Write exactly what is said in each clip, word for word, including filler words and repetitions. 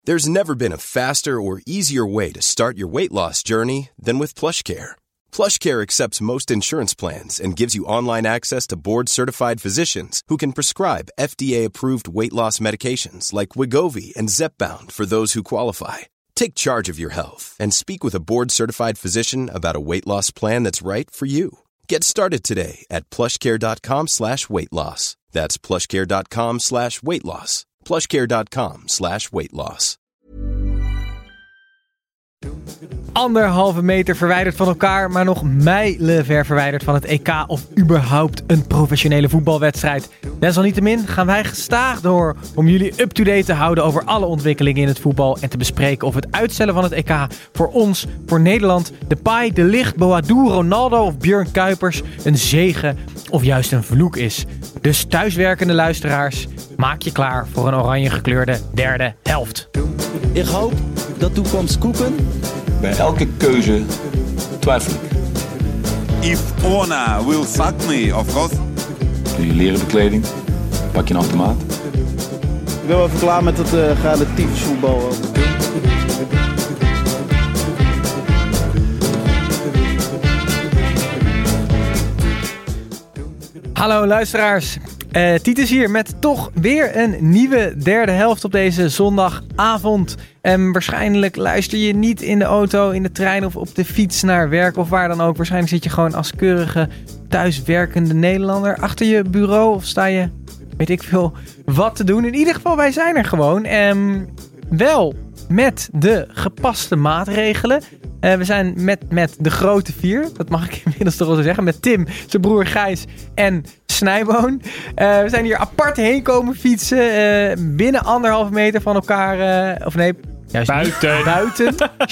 There's never been a faster or easier way to start your weight loss journey than with PlushCare. PlushCare accepts most insurance plans and gives you online access to board-certified physicians who can prescribe F D A-approved weight loss medications like Wegovy and Zepbound for those who qualify. Take charge of your health and speak with a board-certified physician about a weight loss plan that's right for you. Get started today at plushcare.com slash weight loss. That's plushcare.com slash weight loss. plushcare.com slash weight loss. Anderhalve meter verwijderd van elkaar, maar nog mijlenver verwijderd van het E K of überhaupt een professionele voetbalwedstrijd. Desalniettemin gaan wij gestaag door om jullie up-to-date te houden over alle ontwikkelingen in het voetbal en te bespreken of het uitstellen van het E K voor ons, voor Nederland, Depay, De Ligt, Boadou, Ronaldo of Björn Kuipers een zegen of juist een vloek is. Dus thuiswerkende luisteraars, maak je klaar voor een oranje gekleurde derde helft. Ik hoop dat toekomst koeken. Bij elke keuze twijfel ik. If Ona will fuck me, of course. Doe je leren bekleding, pak je een automaat. Ik ben wel even klaar met het uh, relatief voetbal. Hallo luisteraars, uh, Titus hier met toch weer een nieuwe derde helft op deze zondagavond. En waarschijnlijk luister je niet in de auto, in de trein of op de fiets naar werk of waar dan ook. Waarschijnlijk zit je gewoon als keurige thuiswerkende Nederlander achter je bureau of sta je, weet ik veel, wat te doen. In ieder geval, wij zijn er gewoon. Um, wel met de gepaste maatregelen. Uh, we zijn met, met de grote vier, dat mag ik inmiddels toch wel zo zeggen, met Tim, zijn broer Gijs en Snijboon. Uh, we zijn hier apart heen komen fietsen, uh, binnen anderhalve meter van elkaar, uh, of nee, juist buiten. Niet, buiten.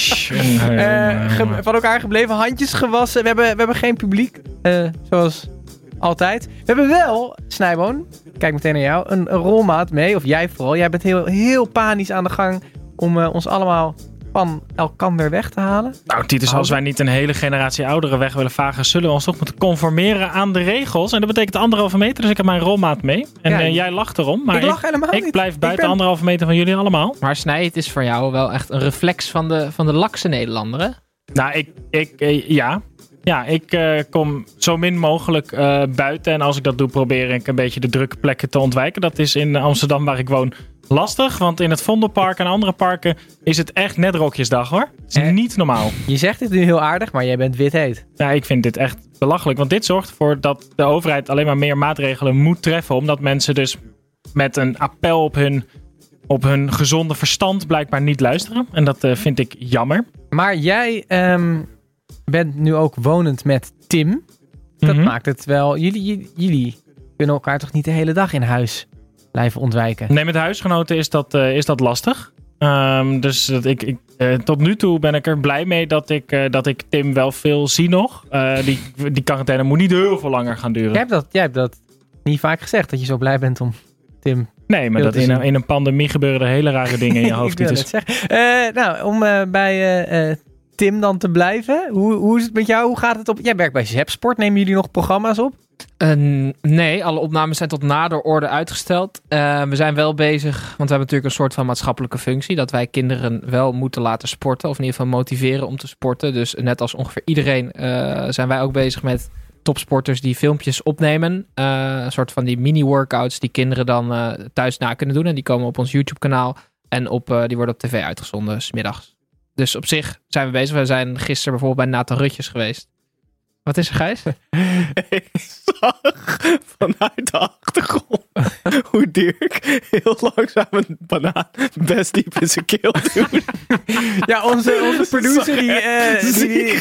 uh, ge- van elkaar gebleven, handjes gewassen. We hebben, we hebben geen publiek, uh, zoals altijd. We hebben wel, Snijboon, kijk meteen naar jou, een, een rolmaat mee, of jij vooral. Jij bent heel, heel panisch aan de gang om uh, ons allemaal van elkander weg te halen. Nou, Titus, als wij niet een hele generatie ouderen weg willen vagen, zullen we ons toch moeten conformeren aan de regels. En dat betekent anderhalve meter, dus ik heb mijn rolmaat mee. En ja, uh, jij lacht erom, maar ik, lach helemaal ik, ik niet. blijf buiten ben... anderhalve meter van jullie allemaal. Maar Snij, het is voor jou wel echt een reflex van de, van de lakse Nederlander, hè? Nou, ik, ik uh, ja. Ja, ik uh, kom zo min mogelijk uh, buiten. En als ik dat doe, probeer ik een beetje de drukke plekken te ontwijken. Dat is in Amsterdam, waar ik woon, lastig. Want in het Vondelpark en andere parken is het echt net rokjesdag, hoor. Het is eh, niet normaal. Je zegt dit nu heel aardig, maar jij bent wit heet. Ja, ik vind dit echt belachelijk. Want dit zorgt ervoor dat de overheid alleen maar meer maatregelen moet treffen. Omdat mensen dus met een appel op hun, op hun gezonde verstand blijkbaar niet luisteren. En dat uh, vind ik jammer. Maar jij um, bent nu ook wonend met Tim. Dat mm-hmm. maakt het wel... Jullie, jullie, jullie kunnen elkaar toch niet de hele dag in huis blijven ontwijken? Nee, met huisgenoten is dat, uh, is dat lastig. Um, dus dat ik, ik, uh, tot nu toe ben ik er blij mee dat ik, uh, dat ik Tim wel veel zie nog. Uh, die, die quarantaine moet niet heel veel langer gaan duren. Jij hebt, dat, jij hebt dat niet vaak gezegd, dat je zo blij bent om Tim... Nee, maar dat in een, in een pandemie gebeuren er hele rare dingen in je hoofd. Ik wil het zeggen. Uh, nou, om uh, bij uh, uh, Tim dan te blijven. Hoe, hoe is het met jou? Hoe gaat het op? Jij werkt bij Zepsport. Nemen jullie nog programma's op? Uh, nee, alle opnames zijn tot nader orde uitgesteld. Uh, we zijn wel bezig, want we hebben natuurlijk een soort van maatschappelijke functie. Dat wij kinderen wel moeten laten sporten. Of in ieder geval motiveren om te sporten. Dus net als ongeveer iedereen uh, zijn wij ook bezig met topsporters die filmpjes opnemen. Uh, een soort van die mini-workouts die kinderen dan uh, thuis na kunnen doen. En die komen op ons YouTube-kanaal. En op, uh, die worden op tv uitgezonden, 's middags. Dus op zich zijn we bezig. We zijn gisteren bijvoorbeeld bij Nathan Rutjes geweest. Wat is er, Gijs? Ik zag vanuit de achtergrond hoe Dirk heel langzaam een banaan best diep in zijn keel doet. Ja, onze, onze producer die, uh, die, die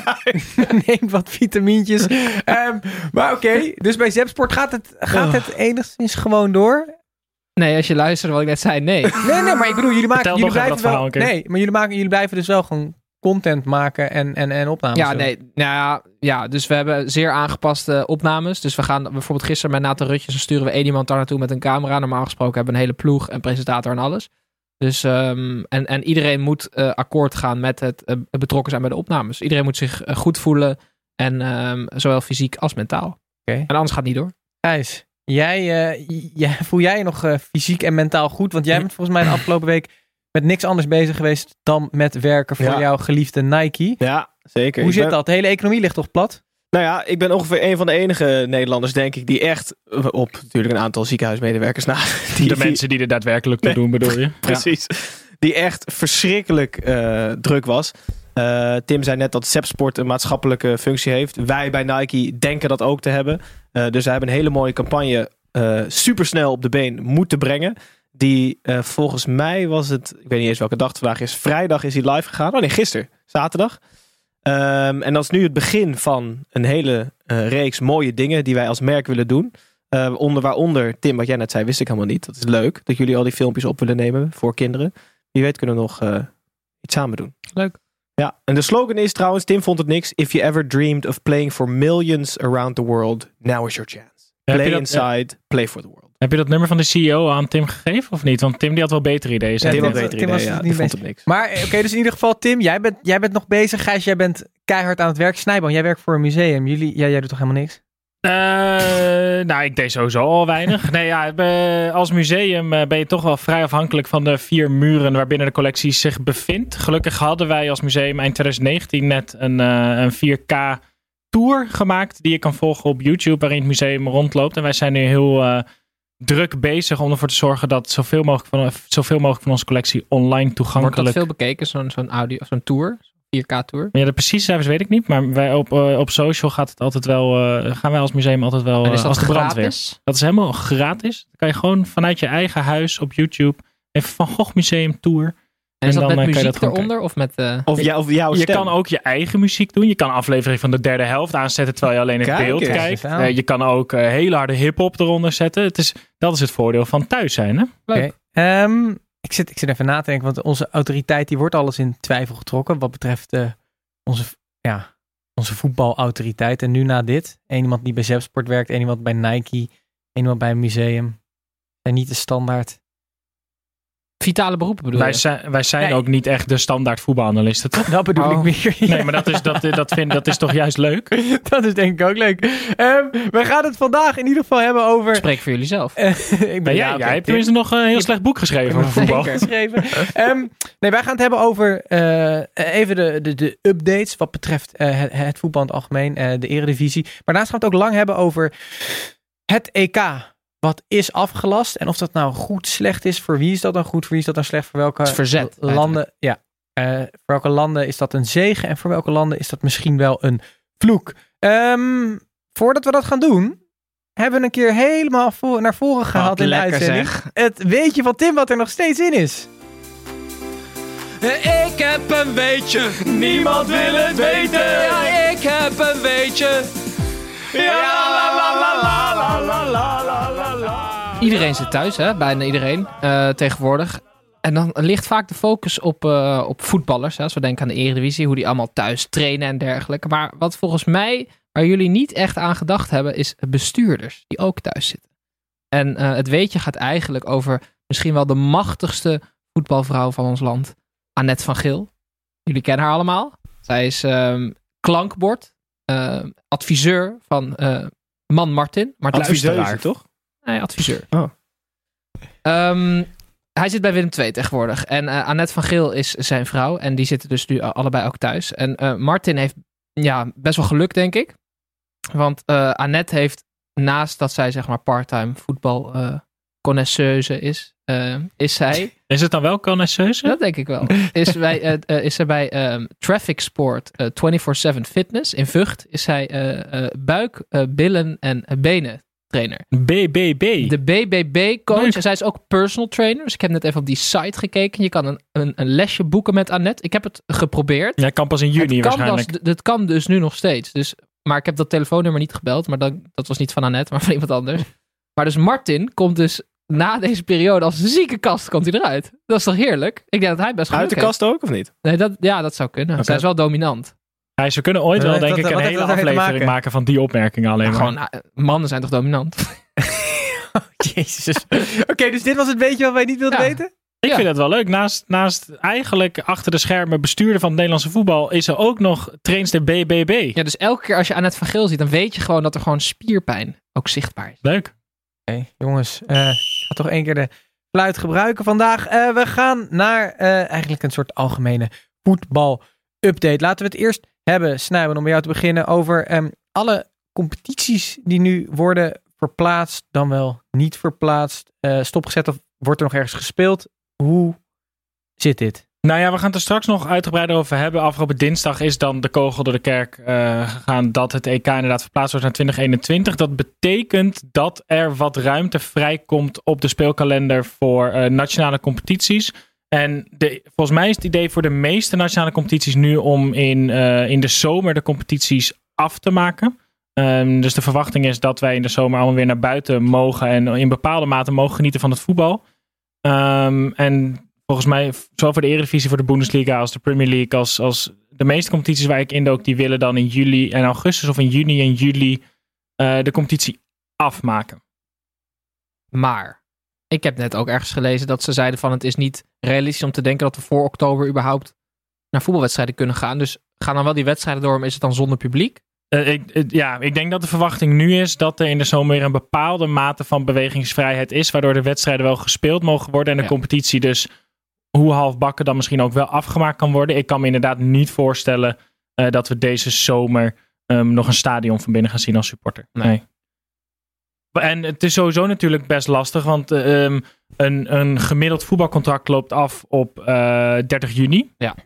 neemt, neemt wat vitamintjes. Um, maar oké, okay, dus bij Zepsport gaat het, gaat het enigszins gewoon door? Nee, als je luistert wat ik net zei, nee. Nee, nee, maar ik bedoel, jullie maken, jullie blijven wel... Verhaal, okay. Nee, maar jullie, maken, jullie blijven dus wel gewoon content maken en, en, en opnames. Ja, nee, nou ja, ja, dus we hebben zeer aangepaste opnames. Dus we gaan bijvoorbeeld gisteren met Nathan Rutjes, dan sturen we één iemand daar naartoe met een camera. Normaal gesproken hebben we een hele ploeg en presentator en alles. Dus, um, en, en iedereen moet uh, akkoord gaan met het uh, betrokken zijn bij de opnames. Iedereen moet zich uh, goed voelen en um, zowel fysiek als mentaal. Okay. En anders gaat het niet door. Gijs, jij, uh, jij, voel jij je nog uh, fysiek en mentaal goed? Want jij bent volgens mij de afgelopen week met niks anders bezig geweest dan met werken voor Ja. jouw geliefde Nike. Ja, zeker. Hoe Ik zit ben- dat? De hele economie ligt toch plat? Nou ja, ik ben ongeveer een van de enige Nederlanders, denk ik, die echt op natuurlijk een aantal ziekenhuismedewerkers na. Die, De die- mensen die er daadwerkelijk toe doen, bedoel je? Precies. Die echt verschrikkelijk eh, druk was. Uh, Tim zei net dat Zepsport een maatschappelijke functie heeft. Wij bij Nike denken dat ook te hebben. Uh, dus wij hebben een hele mooie campagne uh, supersnel op de been moeten brengen. Die uh, volgens mij was het, ik weet niet eens welke dag het vandaag is. Vrijdag is hij live gegaan. Oh nee, gisteren. Zaterdag. Um, en dat is nu het begin van een hele uh, reeks mooie dingen die wij als merk willen doen. Uh, onder, waaronder, Tim, wat jij net zei, wist ik helemaal niet. Dat is leuk, dat jullie al die filmpjes op willen nemen voor kinderen. Wie weet kunnen we nog uh, iets samen doen. Leuk. Ja, en de slogan is trouwens, Tim vond het niks. If you ever dreamed of playing for millions around the world, now is your chance. Heb Play je dat- inside, play for the world. Heb je dat nummer van de C E O aan Tim gegeven of niet? Want Tim die had wel betere ideeën. zei Ja, Tim hij. had Tim beter was idee, het ja, niet die vond bezig. het niks. Maar oké, okay, dus in ieder geval Tim, jij bent, jij bent nog bezig. Gijs, jij bent keihard aan het werk. Snijboon, jij werkt voor een museum. Jullie, ja, jij doet toch helemaal niks? Uh, nou, ik deed sowieso al weinig. Nee, ja, be- als museum uh, ben je toch wel vrij afhankelijk van de vier muren waarbinnen de collectie zich bevindt. Gelukkig hadden wij als museum eind twintig negentien net een, uh, een vier K tour gemaakt die je kan volgen op YouTube, waarin het museum rondloopt. En wij zijn nu heel uh, druk bezig om ervoor te zorgen dat zoveel mogelijk van, zoveel mogelijk van onze collectie online Wordt toegankelijk... dat veel bekeken, zo'n, zo'n audio, zo'n tour? vier K tour? Ja, de precieze cijfers weet ik niet, maar wij op, uh, op social gaat het altijd wel, uh, gaan wij als museum altijd wel En is uh, dat als de brandweer. gratis? Dat is helemaal gratis. Dan kan je gewoon vanuit je eigen huis op YouTube even Van Gogh Museum Tour. En is En dat dan, met uh, kan je muziek dat gewoon eronder? Of met... Uh... Of, jou, of jouw Je stem. kan ook je eigen muziek doen. Je kan een aflevering van de derde helft aanzetten terwijl je alleen het Kijk beeld eens. kijkt. Kijk eens aan. Uh, je kan ook uh, hele harde hip-hop eronder zetten. Het is, dat is het voordeel van thuis zijn. Hè? Leuk. Okay. Um, ik, zit, ik zit even na te denken, want onze autoriteit die wordt alles in twijfel getrokken wat betreft uh, onze, ja, onze voetbalautoriteit. En nu na dit, één iemand die bij Zepsport werkt, één iemand bij Nike, één iemand bij een museum. En niet de standaard. Vitale beroepen bedoel Wij je? zijn, wij zijn Nee. ook niet echt de standaard voetbalanalisten, toch? Dat bedoel Oh. ik meer. Nee, maar dat is, dat, dat, vind, dat is toch juist leuk? Dat is denk ik ook leuk. Um, we gaan het vandaag in ieder geval hebben over... Spreek voor jullie zelf. Uh, ik ben, Maar jij, ja, oké, jij hebt Tim. tenminste nog een heel slecht boek geschreven over voetbal. Zeker geschreven. um, nee, wij gaan het hebben over uh, even de, de, de updates wat betreft uh, het, het voetbal in het algemeen, uh, de eredivisie. Maar daarnaast gaan we het ook lang hebben over het E K. Wat is afgelast en of dat nou goed, slecht is. Voor wie is dat dan goed, voor wie is dat dan slecht, voor welke Het is verzet, landen. Ja, uh, voor welke landen is dat een zegen en voor welke landen is dat misschien wel een vloek. Um, voordat we dat gaan doen, hebben we een keer helemaal voor, naar voren gehaald in de lekker, uitzending. zeg. Het weetje van Tim wat er nog steeds in is. Ik heb een weetje, niemand wil het weten. Ja, ik heb een weetje. Ja, la la la la la la la la la. Iedereen zit thuis, hè? Bijna iedereen uh, tegenwoordig. En dan ligt vaak de focus op, uh, op voetballers. Hè? Als we denken aan de Eredivisie, hoe die allemaal thuis trainen en dergelijke. Maar wat volgens mij, waar jullie niet echt aan gedacht hebben, is bestuurders die ook thuis zitten. En uh, het weetje gaat eigenlijk over misschien wel de machtigste voetbalvrouw van ons land. Annette van Geel. Jullie kennen haar allemaal. Zij is um, klankbord. Uh, adviseur van uh, Man Martin. Maar Adviseur, toch? Nee, adviseur. Oh. Um, hij zit bij Willem twee tegenwoordig. En uh, Annette van Geel is zijn vrouw. En die zitten dus nu allebei ook thuis. En uh, Martin heeft ja, best wel geluk, denk ik. Want uh, Annette heeft, naast dat zij zeg maar part-time voetbal uh, connoisseuse is, uh, is zij... Is het dan wel connoisseuse? Dat denk ik wel. Is, bij, uh, uh, is zij bij um, Traffic Sport uh, vierentwintig zeven Fitness in Vught. Is zij uh, uh, buik, uh, billen en uh, benen trainer. B B B. De B B B coach. Leuk. En zij is ook personal trainer. Dus ik heb net even op die site gekeken. Je kan een, een, een lesje boeken met Annette. Ik heb het geprobeerd. Jij kan pas in juni het kan waarschijnlijk. Dus, dat kan dus nu nog steeds. Dus, maar ik heb dat telefoonnummer niet gebeld. Maar dat, dat was niet van Annette, maar van iemand anders. Maar dus Martin komt dus na deze periode als een zieke kast komt hij eruit. Dat is toch heerlijk? Ik denk dat hij best Uit de geluk kast ook, of niet? heeft. Nee, dat, ja, dat zou kunnen. Oké. Zij is wel dominant. Ja, ze kunnen ooit Wat wel, heeft denk dat- ik, een wat heeft hele dat ermee te aflevering maken? maken van die opmerkingen alleen Ja, maar. gewoon, uh, mannen zijn toch dominant? Jezus. Oké, okay, dus dit was het beetje wat wij niet wilden Ja. weten? Ik Ja. vind het wel leuk. Naast, naast eigenlijk achter de schermen bestuurder van het Nederlandse voetbal is er ook nog trainster B B B. Ja, dus elke keer als je Annette van Geel ziet, dan weet je gewoon dat er gewoon spierpijn ook zichtbaar is. Leuk. Oké, okay, jongens. Uh, ik ga toch één keer de geluid gebruiken vandaag. Uh, we gaan naar uh, eigenlijk een soort algemene voetbal-update. Laten we het eerst hebben, Snijboon, om bij jou te beginnen, over um, alle competities die nu worden verplaatst, dan wel niet verplaatst, uh, stopgezet of wordt er nog ergens gespeeld. Hoe zit dit? Nou ja, we gaan het er straks nog uitgebreider over hebben. Afgelopen dinsdag is dan de kogel door de kerk uh, gegaan dat het E K inderdaad verplaatst wordt naar twintig eenentwintig. Dat betekent dat er wat ruimte vrijkomt op de speelkalender voor uh, nationale competities. En de, volgens mij is het idee voor de meeste nationale competities nu om in, uh, in de zomer de competities af te maken. Um, dus de verwachting is dat wij in de zomer allemaal weer naar buiten mogen en in bepaalde mate mogen genieten van het voetbal. Um, en volgens mij, zowel voor de Eredivisie, voor de Bundesliga als de Premier League, als, als de meeste competities waar ik indook, die willen dan in juli en augustus of in juni en juli uh, de competitie afmaken. Maar ik heb net ook ergens gelezen dat ze zeiden van het is niet realistisch om te denken dat we voor oktober überhaupt naar voetbalwedstrijden kunnen gaan. Dus gaan dan wel die wedstrijden door, maar is het dan zonder publiek? Uh, ik, ja, ik denk dat de verwachting nu is dat er in de zomer weer een bepaalde mate van bewegingsvrijheid is, waardoor de wedstrijden wel gespeeld mogen worden en de ja. competitie dus hoe halfbakken dan misschien ook wel afgemaakt kan worden. Ik kan me inderdaad niet voorstellen uh, dat we deze zomer um, nog een stadion van binnen gaan zien als supporter. Nee. nee. En het is sowieso natuurlijk best lastig, want uh, um, een, een gemiddeld voetbalcontract loopt af op uh, dertig juni. Ja.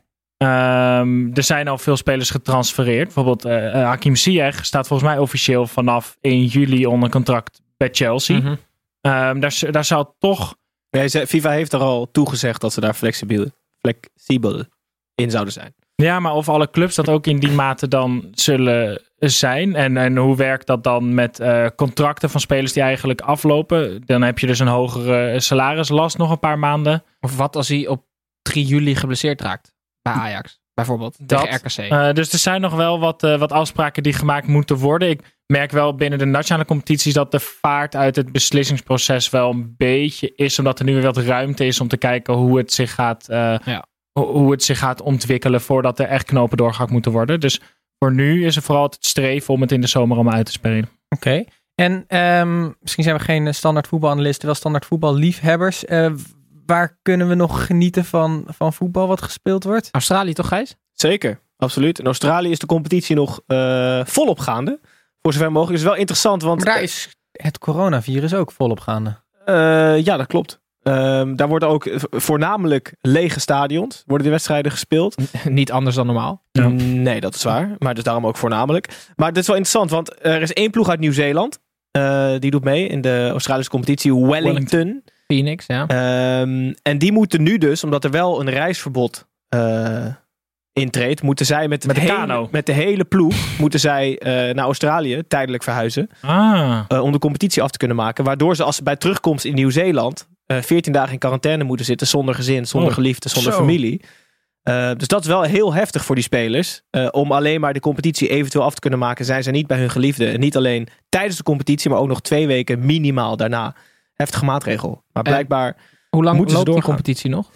Um, er zijn al veel spelers getransfereerd. Bijvoorbeeld uh, Hakim Ziyech staat volgens mij officieel vanaf één juli onder contract bij Chelsea. Mm-hmm. Um, daar, daar zou toch... Nee, FIFA heeft er al toegezegd dat ze daar flexibel, flexibel in zouden zijn. Ja, maar of alle clubs dat ook in die mate dan zullen zijn. En, en hoe werkt dat dan met uh, contracten van spelers die eigenlijk aflopen? Dan heb je dus een hogere salarislast nog een paar maanden. Of wat als hij op drie juli geblesseerd raakt? Bij Ajax, bijvoorbeeld. Dat, tegen R K C. Uh, dus er zijn nog wel wat, uh, wat afspraken die gemaakt moeten worden. Ik merk wel binnen de nationale competities dat de vaart uit het beslissingsproces wel een beetje is. Omdat er nu weer wat ruimte is om te kijken hoe het zich gaat, uh, ja. hoe het zich gaat ontwikkelen voordat er echt knopen doorgehakt moeten worden. Dus voor nu is er vooral het streven om het in de zomer allemaal uit te spelen. Oké. Okay. En um, misschien zijn we geen standaard voetbalanalisten, wel standaard voetballiefhebbers. Uh, Waar kunnen we nog genieten van, van voetbal wat gespeeld wordt? Australië toch, Gijs? Zeker, absoluut. In Australië is de competitie nog uh, volop gaande. Voor zover mogelijk. Is wel interessant, want... Maar daar is het coronavirus ook volop gaande. Uh, ja, dat klopt. Uh, daar worden ook voornamelijk lege stadions. Worden de wedstrijden gespeeld. Niet anders dan normaal. Ja. Nee, dat is waar. Maar dus daarom ook voornamelijk. Maar dit is wel interessant, want er is één ploeg uit Nieuw-Zeeland. Uh, die doet mee in de Australische competitie. Wellington. Wellington. Phoenix, ja. Um, en die moeten nu dus, omdat er wel een reisverbod uh, intreedt, moeten zij met, met, de, hele, kano. met de hele ploeg moeten zij uh, naar Australië tijdelijk verhuizen. Ah. Uh, om de competitie af te kunnen maken. Waardoor ze als ze bij terugkomst in Nieuw-Zeeland uh, veertien dagen in quarantaine moeten zitten zonder gezin, zonder oh. geliefde, zonder Zo. familie. Uh, dus dat is wel heel heftig voor die spelers. Uh, om alleen maar de competitie eventueel af te kunnen maken, zijn ze niet bij hun geliefde. En niet alleen tijdens de competitie, maar ook nog twee weken minimaal daarna. Heftige maatregel. Maar blijkbaar uh, hoe lang moeten loopt ze die competitie nog?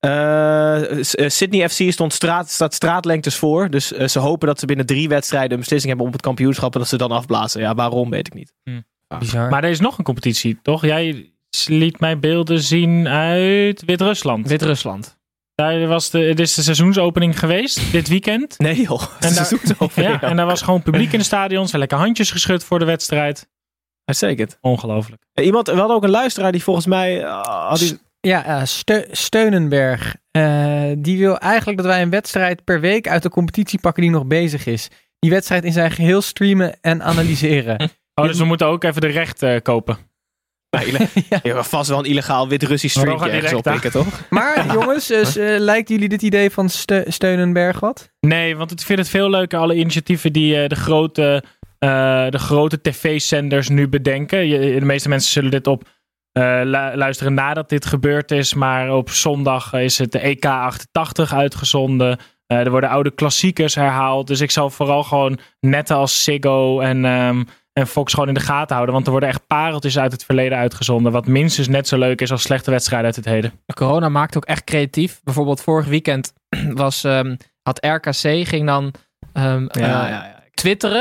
Uh, Sydney F C stond straat, staat straatlengtes voor. Dus uh, ze hopen dat ze binnen drie wedstrijden een beslissing hebben op het kampioenschap. En dat ze dan afblazen. Ja, waarom weet ik niet. Hm. Bizar. Maar er is nog een competitie, toch? Jij liet mij beelden zien uit Wit-Rusland. Wit-Rusland. Daar was de, het is de seizoensopening geweest, dit weekend. Nee joh, de en seizoensopening. Daar, ja, en daar was gewoon publiek in de stadions. Lekker handjes geschud voor de wedstrijd. Uitstekend. Ongelooflijk. Iemand, we hadden ook een luisteraar die volgens mij... Uh, had die... Ja, uh, Ste- Steunenberg. Uh, die wil eigenlijk dat wij een wedstrijd per week uit de competitie pakken die nog bezig is. Die wedstrijd in zijn geheel streamen en analyseren. Oh, dus we moeten ook even de recht uh, kopen. Ja, ja. Je hebt vast wel een illegaal Wit-Russisch streampje ergens oppikken, toch? Maar jongens, dus, uh, lijkt jullie dit idee van Ste- Steunenberg wat? Nee, want ik vind het veel leuker, alle initiatieven die uh, de grote... Uh, de grote tv-zenders nu bedenken. Je, de meeste mensen zullen dit op uh, lu- luisteren nadat dit gebeurd is. Maar op zondag is het de E K achtentachtig uitgezonden. Uh, er worden oude klassiekers herhaald. Dus ik zal vooral gewoon netten als Ziggo en, um, en Fox gewoon in de gaten houden. Want er worden echt pareltjes uit het verleden uitgezonden. Wat minstens net zo leuk is als slechte wedstrijden uit het heden. Corona maakt ook echt creatief. Bijvoorbeeld vorig weekend was, um, had R K C ging dan um, ja, uh, ja, ja. twitteren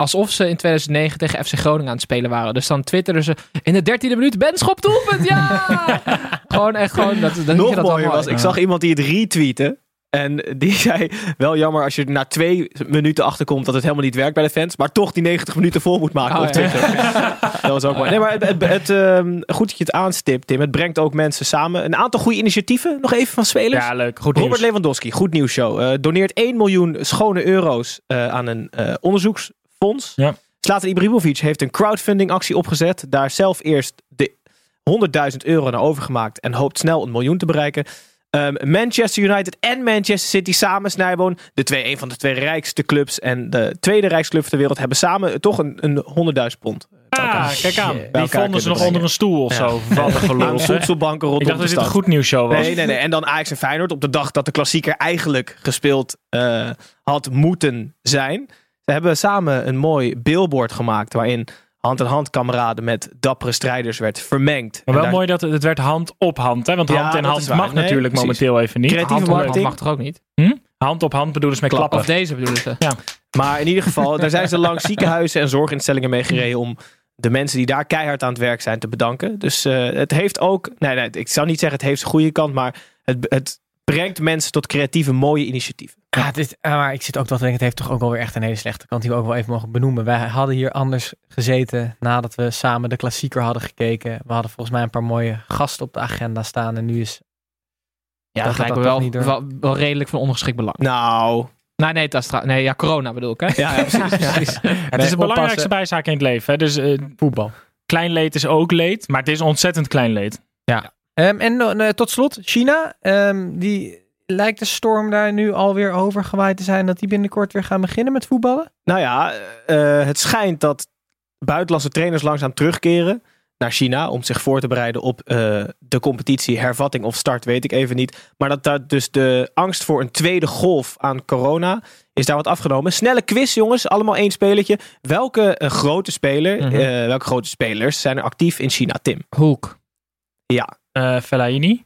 alsof ze in tweeduizend negen tegen F C Groningen aan het spelen waren. Dus dan twitterden ze in de dertiende minuut, Ben Schop doelpunt, ja! gewoon echt gewoon. Dat, dat Nog je dat mooier mooi. was, ik zag iemand die het retweette. En die zei, wel jammer als je er na twee minuten achterkomt dat het helemaal niet werkt bij de fans. Maar toch die negentig minuten vol moet maken Oh, op ja. Twitter. Dat was ook mooi. Nee, maar het, het, het, um, goed dat je het aanstipt, Tim. Het brengt ook mensen samen. Een aantal goede initiatieven. Nog even van spelers. Ja, leuk. Goed Robert nieuws. Lewandowski, goed nieuws show. Uh, doneert één miljoen schone euro's uh, aan een uh, onderzoeksfonds. Ja. Zlatan Ibrahimovic heeft een crowdfunding actie opgezet. Daar zelf eerst de honderdduizend euro naar overgemaakt. En hoopt snel een miljoen te bereiken. Um, Manchester United en Manchester City samen, Snijboon. De twee, een van de twee rijkste clubs en de tweede rijkste club ter wereld hebben samen toch een, een honderdduizend pond. Ah, kijk aan. Bij Die elkaar vonden ze nog kunnen onder een stoel of Ja. zo. Wat een Aan gelul. hè? voedselbanken Ik rondom dacht de dat dit een stad. goed nieuwsshow was. Nee, nee, nee. En dan Ajax en Feyenoord op de dag dat de klassieker eigenlijk gespeeld uh, had moeten zijn. Ze hebben samen een mooi billboard gemaakt waarin hand-in-hand kameraden met dappere strijders werd vermengd. Maar En wel daar- mooi dat het, het werd hand op hand. Hè? Want Ja, hand in dat hand is waar. mag Nee, natuurlijk precies. momenteel even niet. Creatieve Hand op hand. marketing. mag toch ook niet? Hm? Hand op hand bedoelen ze met klappen. Of deze bedoelen ze. Maar in ieder geval, daar zijn ze langs ziekenhuizen en zorginstellingen mee gereden om de mensen die daar keihard aan het werk zijn te bedanken. Dus uh, het heeft ook, nee, nee, ik zou niet zeggen het heeft zijn goede kant, maar het, het brengt mensen tot creatieve, mooie initiatieven. Ja, dit, uh, maar ik zit ook wel te denken, het heeft toch ook wel weer echt een hele slechte kant die we ook wel even mogen benoemen. Wij hadden hier anders gezeten nadat we samen de klassieker hadden gekeken. We hadden volgens mij een paar mooie gasten op de agenda staan en nu is... Ja, Dan dat gaat lijkt me dat wel, toch niet door. wel, wel redelijk van ondergeschikt belang. Nou, Nee, nee, dat is tra- nee, ja, corona bedoel ik, hè? ja, ja, precies. precies. Het is de belangrijkste bijzaak in het leven. Hè? Dus uh, voetbal. klein leed is ook leed. Maar het is ontzettend klein leed. Um, en uh, tot slot, China. Um, die lijkt de storm daar nu alweer overgewaaid te zijn dat die binnenkort weer gaan beginnen met voetballen. Nou ja, uh, het schijnt dat buitenlandse trainers langzaam terugkeren naar China om zich voor te bereiden op uh, de competitie, hervatting of start, weet ik even niet. Maar dat daar dus de angst voor een tweede golf aan corona is daar wat afgenomen. Snelle quiz, jongens, allemaal één spelertje. Welke uh, grote speler, Mhm. uh, welke grote spelers zijn er actief in China, Tim? Hoek. Ja, Uh, Fellaini.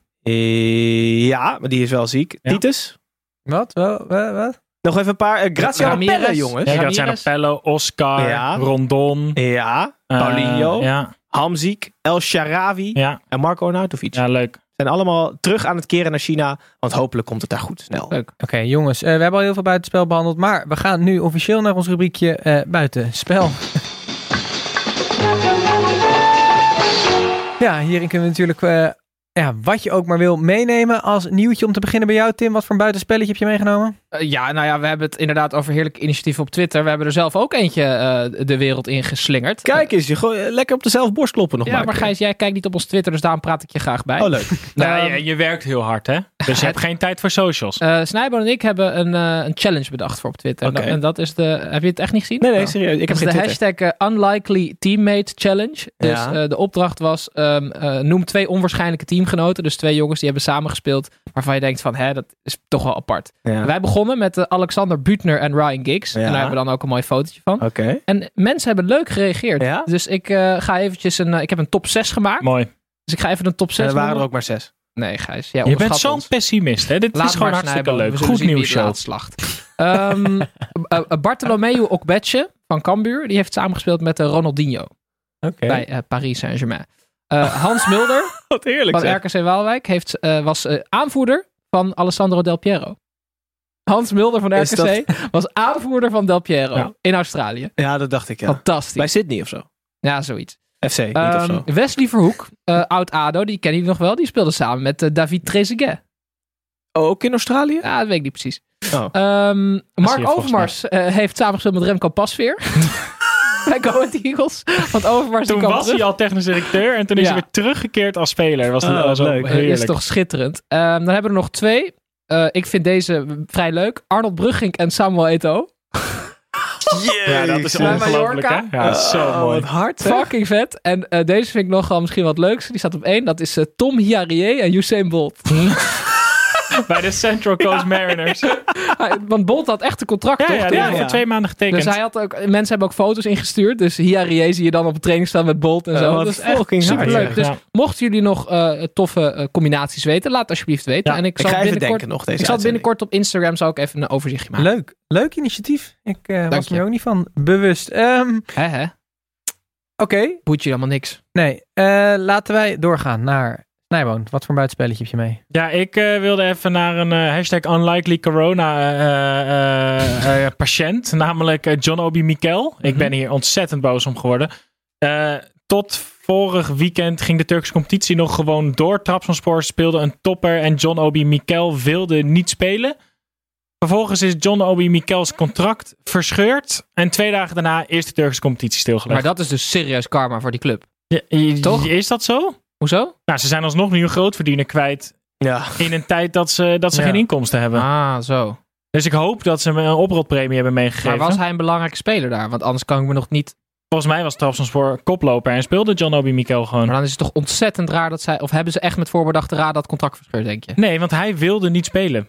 uh, ja, maar die is wel ziek. Ja. Titus? Wat? Wat? Wat? Nog even een paar. Uh, Graziano Ramirez. Pelle, jongens. Ja, Ja, dat zijn er Ramirez. Pello, Oscar, Ja. Rondon. uh, Paulinho, ja, Hamziek, El Sharawi ja, en Marco Arnautovic. ja, leuk. Zijn allemaal terug aan het keren naar China. Want hopelijk komt het daar goed snel. Leuk. Oké, okay, jongens. Uh, we hebben al heel veel buitenspel behandeld. Maar we gaan nu officieel naar ons rubriekje uh, buitenspel. Ja, hierin kunnen we natuurlijk uh, ja, wat je ook maar wil meenemen als nieuwtje. Om te beginnen bij jou, Tim. Wat voor een buitenspelletje heb je meegenomen? Uh, ja, nou ja, we hebben het inderdaad over heerlijke initiatieven op Twitter. We hebben er zelf ook eentje uh, de wereld in geslingerd. Kijk eens, je gooi, lekker op de zelf borst kloppen nog Ja, maar. maar Gijs, jij kijkt niet op ons Twitter, dus daarom praat ik je graag bij. Oh, leuk. Nou, Um, je, je werkt heel hard, hè? Dus je hebt geen tijd voor socials. Uh, Snijboon en ik hebben een, uh, een challenge bedacht voor op Twitter. Oké. En, en dat is de... Heb je het echt niet gezien? Nee, nee, Oh. serieus. Ik heb Dat geen is de Twitter. hashtag uh, Unlikely Teammate Challenge. Dus Ja. uh, de opdracht was, um, uh, noem twee onwaarschijnlijke teamgenoten. Dus twee jongens die hebben samengespeeld. Waarvan je denkt van, hè, dat is toch wel apart. Ja. Wij begonnen met uh, Alexander Buutner en Ryan Giggs. Ja. En daar hebben we dan ook een mooi fotootje van. Oké. En mensen hebben leuk gereageerd. Ja? Dus ik uh, ga eventjes een... Uh, ik heb een top zes gemaakt. Mooi. Dus ik ga even een top En zes er waren noemen. er ook maar zes. Nee, Gijs. Jij Je bent onderschat zo'n ons. pessimist, hè? Dit Laat is gewoon maar hartstikke snijden. leuk. We zullen Goed zien wie nieuws, de show. laatste slacht. um, uh, uh, Bartolomeu Okbetje van Cambuur. Die heeft samengespeeld met uh, Ronaldinho. Oké. Bij uh, Paris Saint-Germain. Uh, Hans Mulder Wat heerlijk van R K C Waalwijk heeft, uh, was uh, aanvoerder van Alessandro Del Piero. Hans Mulder van R Is K C dat- was aanvoerder van Del Piero Ja. in Australië. Ja, dat dacht ik, ja. Fantastisch. Bij Sydney of zo. Ja, zoiets. F C, niet of Um, zo. Wesley Verhoek, uh, oud-A D O, die ken je nog wel. Die speelde samen met uh, David Trezeguet. Oh, ook in Australië? Ja, dat weet ik niet precies. Oh. Um, zie je Mark volgens Overmars uh, heeft samengespeeld met Remco Pasveer. Bij Go Ahead Eagles. Want Overmars die Toen kwam was terug. hij al technisch directeur en toen is Ja. hij weer teruggekeerd als speler. Was Oh, was ook leuk. Dat heerlijk. is toch schitterend. Um, dan hebben we er nog twee. Uh, ik vind deze vrij leuk. Arnold Bruggink en Samuel Eto'o. Ja, dat is Bij ongelooflijk, hè? Mallorca. Ja, zo Oh, mooi. wat hard, hè? Fucking vet. En uh, deze vind ik nogal misschien wat leuks. Die staat op één. Dat is uh, Tom Hiarie en Usain Bolt. bij de Central Coast Mariners. Want Bolt had echt een contract, Ja, toch? ja, die Ja, heeft ja. voor twee maanden getekend. Dus hij had ook, mensen hebben ook foto's ingestuurd. Dus Hiarie zie je dan op een training staan met Bolt en Ja, zo. wat Dat is echt fucking superleuk. hard, Dus ja. mochten jullie nog uh, toffe uh, combinaties weten, laat alsjeblieft weten. Ja, en ik Ik zal ga even binnenkort, denken nog deze ik zal uitzending. binnenkort op Instagram zal ik even een overzichtje maken. Leuk. Leuk initiatief. Ik uh, was je. me er ook niet van bewust. Um, Oké. Hè, hè? Boeit je helemaal niks. Nee. Uh, laten wij doorgaan naar Snijboon. Wat voor een buitenspelletje heb je mee? Ja, ik uh, wilde even naar een uh, hashtag unlikely corona uh, uh, uh, patiënt. Namelijk uh, John Obi Mikel. Mm-hmm. Ik ben hier ontzettend boos om geworden. Uh, tot vorig weekend ging de Turkse competitie nog gewoon door. Trabzonspor speelde een topper en John Obi Mikel wilde niet spelen. Vervolgens is John Obi Mikels contract verscheurd. En twee dagen daarna is de Turkse competitie stilgelegd. Maar dat is dus serieus karma voor die club. Ja, je, Toch? Is dat zo? Hoezo? Nou, ze zijn alsnog nu een grootverdiener kwijt. Ja. In een tijd dat ze, dat ze Ja. geen inkomsten hebben. Ah, zo. Dus ik hoop dat ze me een oprotpremie hebben meegegeven. Maar was hij een belangrijke speler daar? Want anders kan ik me nog niet... Volgens mij was Trabzonspor koploper en speelde John Obi Mikel gewoon. Maar dan is het toch ontzettend raar dat zij... Of hebben ze echt met voorbedachte raad dat contract verscheurd, denk je? Nee, want hij wilde niet spelen.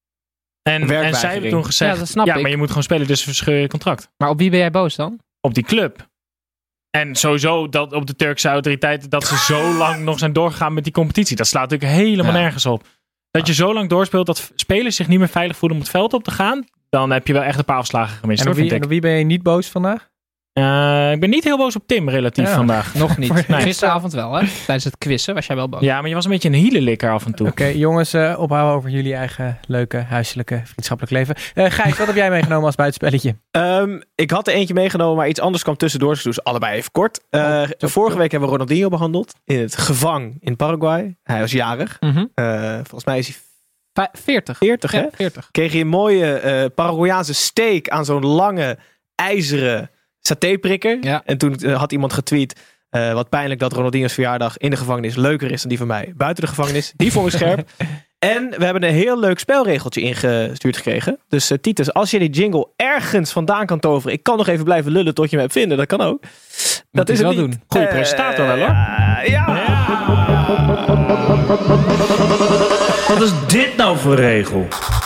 En, en zij hebben toen gezegd... Ja, dat snap ja, ik. maar je moet gewoon spelen, dus verscheur je contract. Maar op wie ben jij boos dan? Op die club. En sowieso dat op de Turkse autoriteiten dat ze zo lang nog zijn doorgegaan met die competitie. Dat slaat natuurlijk helemaal Ja. nergens op. Dat je zo lang doorspeelt dat spelers zich niet meer veilig voelen om het veld op te gaan. Dan heb je wel echt een paar afslagen gemist. En hoor, op wie, vind en ik. op wie ben je niet boos vandaag? Uh, ik ben niet heel boos op Tim relatief Ja. vandaag. Nog niet. Nee. Gisteravond wel, hè? Tijdens het quizzen was jij wel boos. Ja, maar je was een beetje een hielenlikker af en toe. Oké, okay, jongens, uh, ophouden over jullie eigen leuke, huiselijke, vriendschappelijk leven. Uh, Gijs, wat heb jij meegenomen als buitenspelletje? Um, ik had er eentje meegenomen, maar iets anders kwam tussendoor. Dus ik doe ze allebei even kort. Uh, oh, vorige week hebben we Ronaldinho behandeld. In het gevang in Paraguay. Hij was jarig. Mm-hmm. Uh, volgens mij is hij... veertig. veertig, ja, hè? veertig. Kreeg hij een mooie uh, Paraguayaanse steak aan zo'n lange, ijzeren satéprikker. Ja. En toen uh, had iemand getweet... Uh, wat pijnlijk dat Ronaldinho's verjaardag in de gevangenis leuker is dan die van mij buiten de gevangenis. Die vond ik scherp. En we hebben een heel leuk spelregeltje ingestuurd gekregen. Dus uh, Titus, als je die jingle ergens vandaan kan toveren... ik kan nog even blijven lullen tot je hem hebt vinden. Dat kan ook. Moet dat is wel het doen. niet. Goeie uh, presentator wel, hoor. Ja. ja. Wat is dit nou voor regel?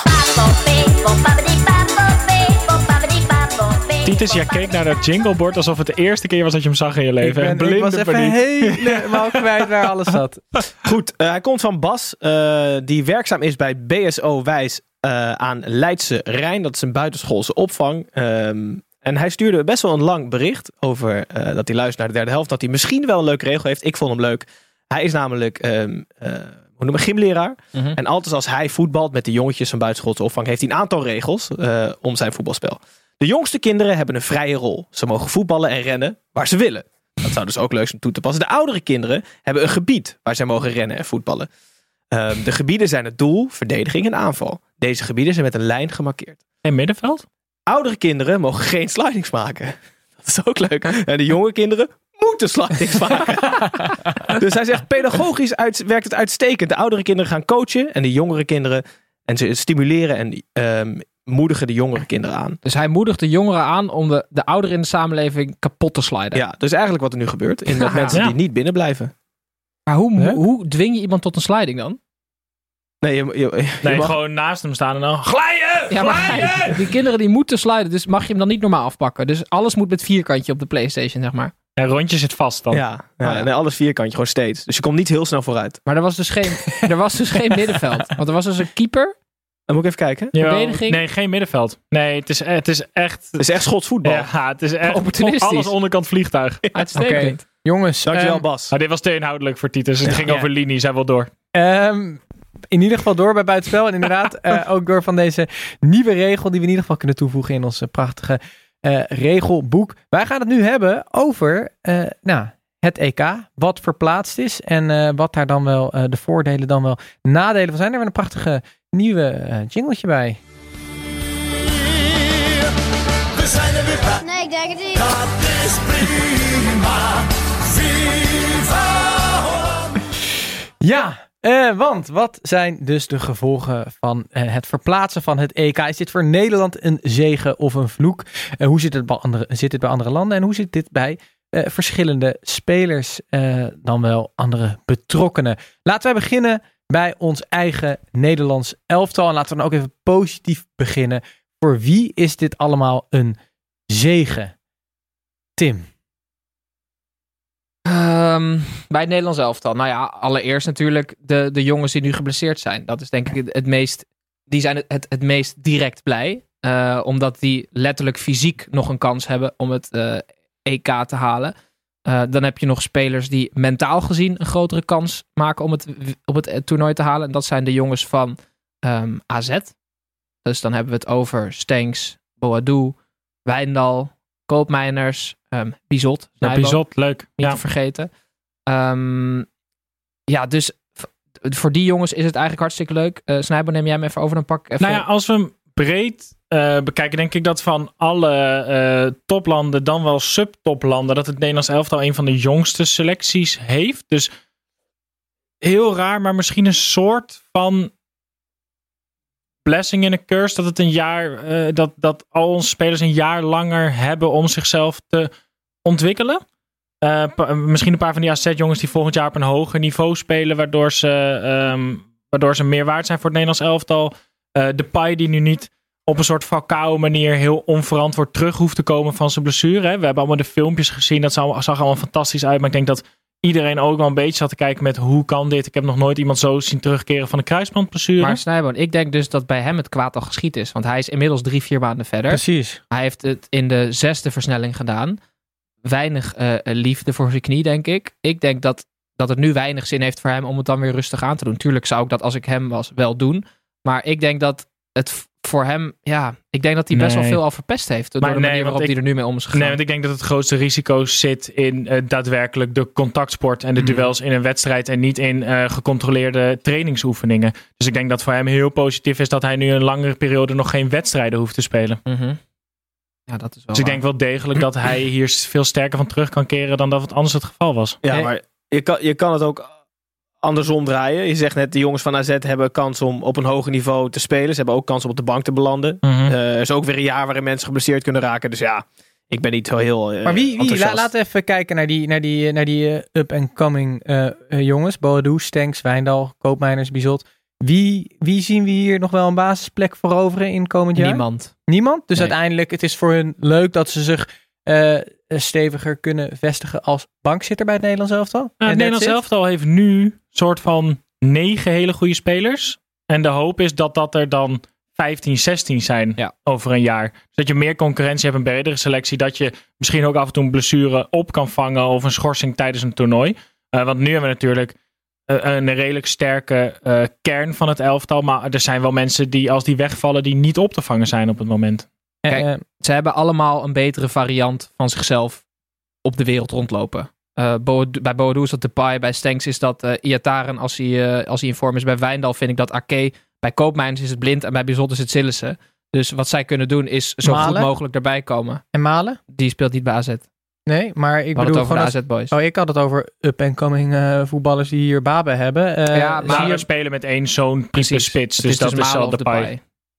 Titus, jij keek naar dat jingleboard alsof het de eerste keer was dat je hem zag in je leven. Ik, ben, ik was even helemaal kwijt waar alles zat. Goed, uh, hij komt van Bas, uh, die werkzaam is bij B S O Wijs uh, aan Leidse Rijn. Dat is een buitenschoolse opvang. Um, en hij stuurde best wel een lang bericht over uh, dat hij luistert naar de derde helft. Dat hij misschien wel een leuke regel heeft. Ik vond hem leuk. Hij is namelijk um, uh, hoe noem ik, gymleraar. Mm-hmm. En altijd als hij voetbalt met de jongetjes van buitenschoolse opvang... heeft hij een aantal regels uh, om zijn voetbalspel. De jongste kinderen hebben een vrije rol. Ze mogen voetballen en rennen waar ze willen. Dat zou dus ook leuk zijn toe te passen. De oudere kinderen hebben een gebied waar zij mogen rennen en voetballen. Um, de gebieden zijn het doel, verdediging en aanval. Deze gebieden zijn met een lijn gemarkeerd. En middenveld? Oudere kinderen mogen geen slidings maken. Dat is ook leuk. En de jonge kinderen moeten slidings maken. Dus hij zegt, pedagogisch uit, werkt het uitstekend. De oudere kinderen gaan coachen en de jongere kinderen... en ze stimuleren en... Um, moedigen de jongere kinderen aan. Dus hij moedigt de jongeren aan om de, de ouderen in de samenleving kapot te sliden. Ja, dus eigenlijk wat er nu gebeurt. In dat mensen ja. die niet binnen blijven. Maar hoe, Huh? hoe dwing je iemand tot een sliding dan? Nee, je, je, je nee mag... gewoon naast hem staan en dan glijden! Ja, maar die kinderen die moeten sliden, dus mag je hem dan niet normaal afpakken. Dus alles moet met vierkantje op de PlayStation, zeg maar. En rondje zit vast dan. Ja, ja, Oh, ja. nee, alles vierkantje, gewoon steeds. Dus je komt niet heel snel vooruit. Maar er was dus geen, er was dus geen middenveld. Want er was dus een keeper. Dan moet ik even kijken. Jawel. Verdediging? Nee, geen middenveld. Nee, het is, het is echt... Het is echt Schots voetbal. Ja, het is echt Opportunistisch. alles onderkant vliegtuig. Uitstekend. Okay. Jongens, Dankjewel um, Bas. Maar dit was te inhoudelijk voor Titus. Het Ja. ging Ja. over linie, zij wil door. Um, in ieder geval door bij Buitenspel. En inderdaad uh, ook door van deze nieuwe regel die we in ieder geval kunnen toevoegen in ons uh, prachtige uh, regelboek. Wij gaan het nu hebben over uh, nou, het E K. Wat verplaatst is en uh, wat daar dan wel uh, de voordelen dan wel nadelen van zijn. Er hebben we een prachtige nieuwe uh, jingletje bij. We zijn er weer bij. Nee, ik denk het niet. Dat is prima. Viva Holland. Ja, uh, want wat zijn dus de gevolgen van uh, het verplaatsen van het E K? Is dit voor Nederland een zegen of een vloek? Uh, hoe zit het, bij andere, zit het bij andere landen en hoe zit dit bij uh, verschillende spelers, uh, dan wel andere betrokkenen? Laten wij beginnen bij ons eigen Nederlands elftal. En laten we dan ook even positief beginnen. Voor wie is dit allemaal een zegen? Tim? Um, bij het Nederlands elftal. Nou ja, allereerst natuurlijk de, de jongens die nu geblesseerd zijn. Dat is denk ik het, het meest... Die zijn het, het, het meest direct blij. Uh, omdat die letterlijk fysiek nog een kans hebben om het uh, E K te halen. Uh, dan heb je nog spelers die mentaal gezien een grotere kans maken om het, op het toernooi te halen. En dat zijn de jongens van um, A Z. Dus dan hebben we het over Stenks, Boadou, Wijndal, Koopmeiners, um, Bizot. Ja, Bizot, leuk. Niet ja. te vergeten. Um, ja, dus v- voor die jongens is het eigenlijk hartstikke leuk. Uh, Snijbo, neem jij hem even over, dan pak ik even... Nou ja, als we hem breed uh, bekijken, denk ik dat van alle uh, toplanden, dan wel subtoplanden, dat het Nederlands elftal een van de jongste selecties heeft. Dus heel raar, maar misschien een soort van blessing in a curse, dat het een jaar, uh, dat, dat al onze spelers een jaar langer hebben om zichzelf te ontwikkelen. Uh, pa- misschien een paar van die A Z-jongens die volgend jaar op een hoger niveau spelen, waardoor ze, um, waardoor ze meer waard zijn voor het Nederlands elftal. Uh, Depay die nu niet op een soort Falcao manier heel onverantwoord terug hoeft te komen van zijn blessure. Hè. We hebben allemaal de filmpjes gezien, dat zag allemaal fantastisch uit, maar ik denk dat iedereen ook wel een beetje zat te kijken met hoe kan dit? Ik heb nog nooit iemand zo zien terugkeren van een kruisbandblessure. Maar Snijboon, ik denk dus dat bij hem het kwaad al geschied is. Want hij is inmiddels drie, vier maanden verder. Precies. Hij heeft het in de zesde versnelling gedaan. Weinig uh, liefde voor zijn knie, denk ik. Ik denk dat, dat het nu weinig zin heeft voor hem om het dan weer rustig aan te doen. Tuurlijk zou ik dat als ik hem was wel doen. Maar ik denk dat het voor hem, ja, ik denk dat hij best Nee. wel veel al verpest heeft. Door Maar de nee, manier waarop want hij ik- er nu mee om is gegaan. Nee, want ik denk dat het grootste risico zit in uh, daadwerkelijk de contactsport en de Mhm. duels in een wedstrijd en niet in uh, gecontroleerde trainingsoefeningen. Dus ik denk dat voor hem heel positief is dat hij nu een langere periode nog geen wedstrijden hoeft te spelen. Mhm. Ja, dat is wel Dus ik waar. denk wel degelijk dat hij hier veel sterker van terug kan keren dan dat het anders het geval was. Ja, Nee. maar je kan, je kan het ook andersom draaien. Je zegt net, de jongens van A Z hebben kans om op een hoger niveau te spelen. Ze hebben ook kans om op de bank te belanden. Mhm. Uh, er is ook weer een jaar waarin mensen geblesseerd kunnen raken. Dus ja, ik ben niet zo heel uh, Maar wie, wie enthousiast. la, laten we even kijken naar die, naar die, naar die uh, up-and-coming uh, uh, jongens. Boadou, Stenks, Wijndal, Koopmeiners, Bizot. Wie, wie zien we hier nog wel een basisplek veroveren in komend jaar? Niemand. Niemand? Dus Nee. uiteindelijk, het is voor hun leuk dat ze zich uh, steviger kunnen vestigen als bankzitter bij het Nederlands elftal. Nou, En het Nederlands that's it. elftal heeft nu soort van negen hele goede spelers. En de hoop is dat dat er dan vijftien, zestien zijn Ja. over een jaar. Dus dat je meer concurrentie hebt, een bredere selectie. Dat je misschien ook af en toe een blessure op kan vangen of een schorsing tijdens een toernooi. Uh, want nu hebben we natuurlijk uh, een redelijk sterke uh, kern van het elftal. Maar er zijn wel mensen die als die wegvallen die niet op te vangen zijn op het moment. Kijk, Uh, Ze hebben allemaal een betere variant van zichzelf op de wereld rondlopen. Uh, Boadu- bij Boadou is dat Depay, bij Stenks is dat uh, Iataren als hij, uh, als hij in vorm is. Bij Wijndal vind ik dat Ake. Bij Koopmeiners is het Blind en bij Bizot is het Sillissen. Dus wat zij kunnen doen is zo Malen? goed mogelijk erbij komen. en Malen? Die speelt niet bij A Z. We Nee, maar ik hadden bedoel het over gewoon de als... A Z-boys. Oh, ik had het over up-and-coming uh, voetballers die hier baben hebben. Uh, Ja, zie Maar je- we spelen met één zo'n type Precies. spits. Het Dus dat is Malen wel of Depay. Depay.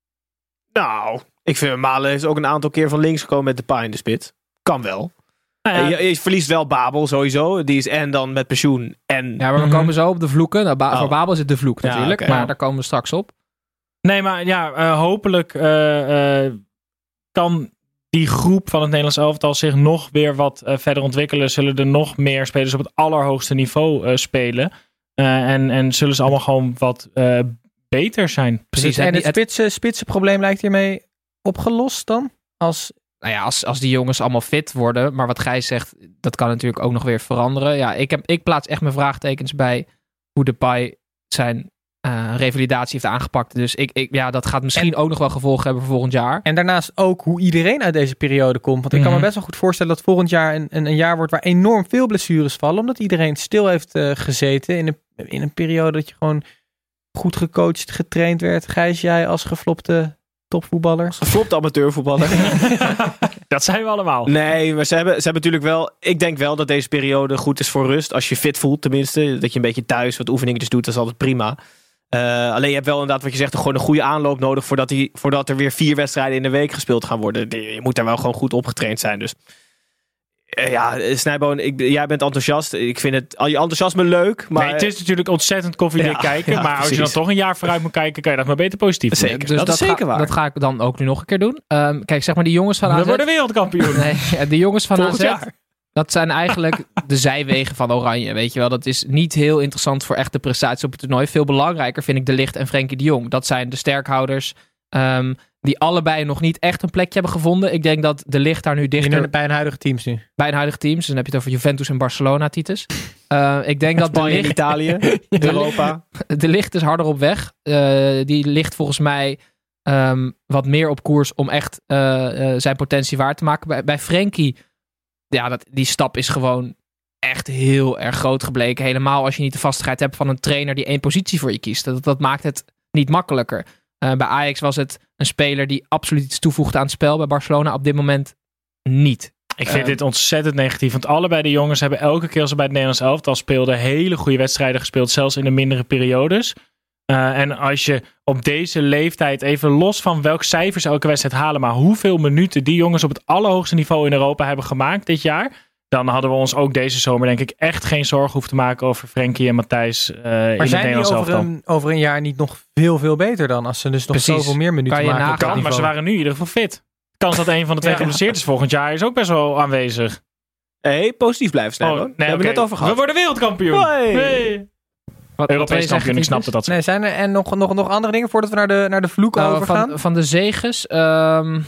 Nou, ik vind Malen is ook een aantal keer van links gekomen met Depay in de spits. Kan wel. Nou ja, je, je verliest wel Babel sowieso. Die is en dan met pensioen en... Ja, maar we Mhm. komen zo op de vloeken. Nou, ba- Oh. Voor Babel is het de vloek Ja, natuurlijk. oké. Maar Ja. daar komen we straks op. Nee, maar ja, uh, hopelijk uh, uh, kan die groep van het Nederlands elftal zich nog weer wat uh, verder ontwikkelen. Zullen er nog meer spelers op het allerhoogste niveau uh, spelen. Uh, en, en zullen ze allemaal gewoon wat uh, beter zijn. Precies. en En het het- spitsen, spitsenprobleem lijkt hiermee opgelost dan? Als Nou ja, als, als die jongens allemaal fit worden. Maar wat Gijs zegt, dat kan natuurlijk ook nog weer veranderen. Ja, ik, heb, ik plaats echt mijn vraagtekens bij hoe Depay zijn uh, revalidatie heeft aangepakt. Dus ik, ik, ja, dat gaat misschien En- ook nog wel gevolgen hebben voor volgend jaar. En daarnaast ook hoe iedereen uit deze periode komt. Want ik kan me Mhm. best wel goed voorstellen dat volgend jaar een, een, een jaar wordt waar enorm veel blessures vallen. Omdat iedereen stil heeft uh, gezeten in een, in een periode dat je gewoon goed gecoacht, getraind werd. Gijs, jij als geflopte topvoetballer? Geflopte amateurvoetballer. Dat zijn we allemaal. Nee, maar ze hebben, ze hebben natuurlijk wel... Ik denk wel dat deze periode goed is voor rust. Als je fit voelt tenminste. Dat je een beetje thuis wat oefeningetjes doet. Dat is altijd prima. Uh, alleen je hebt wel inderdaad wat je zegt. Gewoon een goede aanloop nodig. Voordat, die, voordat er weer vier wedstrijden in de week gespeeld gaan worden. Je moet daar wel gewoon goed opgetraind zijn. Dus Uh, ja, Snijboon, ik, jij bent enthousiast. Ik vind het, al je enthousiasme leuk. Maar... Nee, het is natuurlijk ontzettend koffiedik Ja, kijken. ja, maar als precies. je dan toch een jaar vooruit moet kijken, kan je dat maar beter positief Zeker. doen. Dus dat is zeker ga, waar. Dat ga ik dan ook nu nog een keer doen. Um, kijk, zeg maar die jongens van A Z... We worden wereldkampioen. Nee, ja, de jongens van Volgend A Z... jaar. Dat zijn eigenlijk de zijwegen van Oranje, weet je wel. Dat is niet heel interessant voor echte prestaties op het toernooi. Veel belangrijker vind ik De Ligt en Frenkie de Jong. Dat zijn de sterkhouders um, die allebei nog niet echt een plekje hebben gevonden. Ik denk dat De Ligt daar nu dichter... In, bij een huidige teams nu. Bij een huidige teams. Dus dan heb je het over Juventus en Barcelona, Titus. Uh, ik denk dat De Spanje, Ligt... Italië, Europa. De Ligt is harder op weg. Uh, die ligt volgens mij um, wat meer op koers om echt uh, uh, zijn potentie waar te maken. Bij, bij Frenkie... Ja, dat, die stap is gewoon echt heel erg groot gebleken. Helemaal als je niet de vastigheid hebt van een trainer die één positie voor je kiest. Dat, dat maakt het niet makkelijker. Uh, bij Ajax was het een speler die absoluut iets toevoegde aan het spel. Bij Barcelona op dit moment niet. Ik vind Uh, dit ontzettend negatief. Want allebei de jongens hebben elke keer als ze bij het Nederlands elftal speelden hele goede wedstrijden gespeeld. Zelfs in de mindere periodes. Uh, en als je op deze leeftijd, even los van welke cijfers elke wedstrijd halen, maar hoeveel minuten die jongens op het allerhoogste niveau in Europa hebben gemaakt dit jaar, dan hadden we ons ook deze zomer denk ik echt geen zorgen hoeven te maken over Frenkie en Matthijs uh, in het Maar zijn die Nederlands over elftal. een, over een jaar niet nog veel, veel beter dan? Als ze dus nog Precies. zoveel meer minuten Kan je maken op nagaan, dat Kan, maar ze niveau? waren nu in ieder geval fit. De kans dat een van de twee Ja. geblesseerd is volgend jaar is ook best wel aanwezig. Hey, positief blijven, Snijboon. Oh, nee, We hebben oké. het net over gehad. We worden wereldkampioen. Hoi. Hey. Wat, wat wil Europees je kampioen, zeggen, ik snap Titus? dat dat Nee, zijn er en nog, nog, nog andere dingen voordat we naar de, naar de vloek Nou, overgaan? van, van de zeges... Um,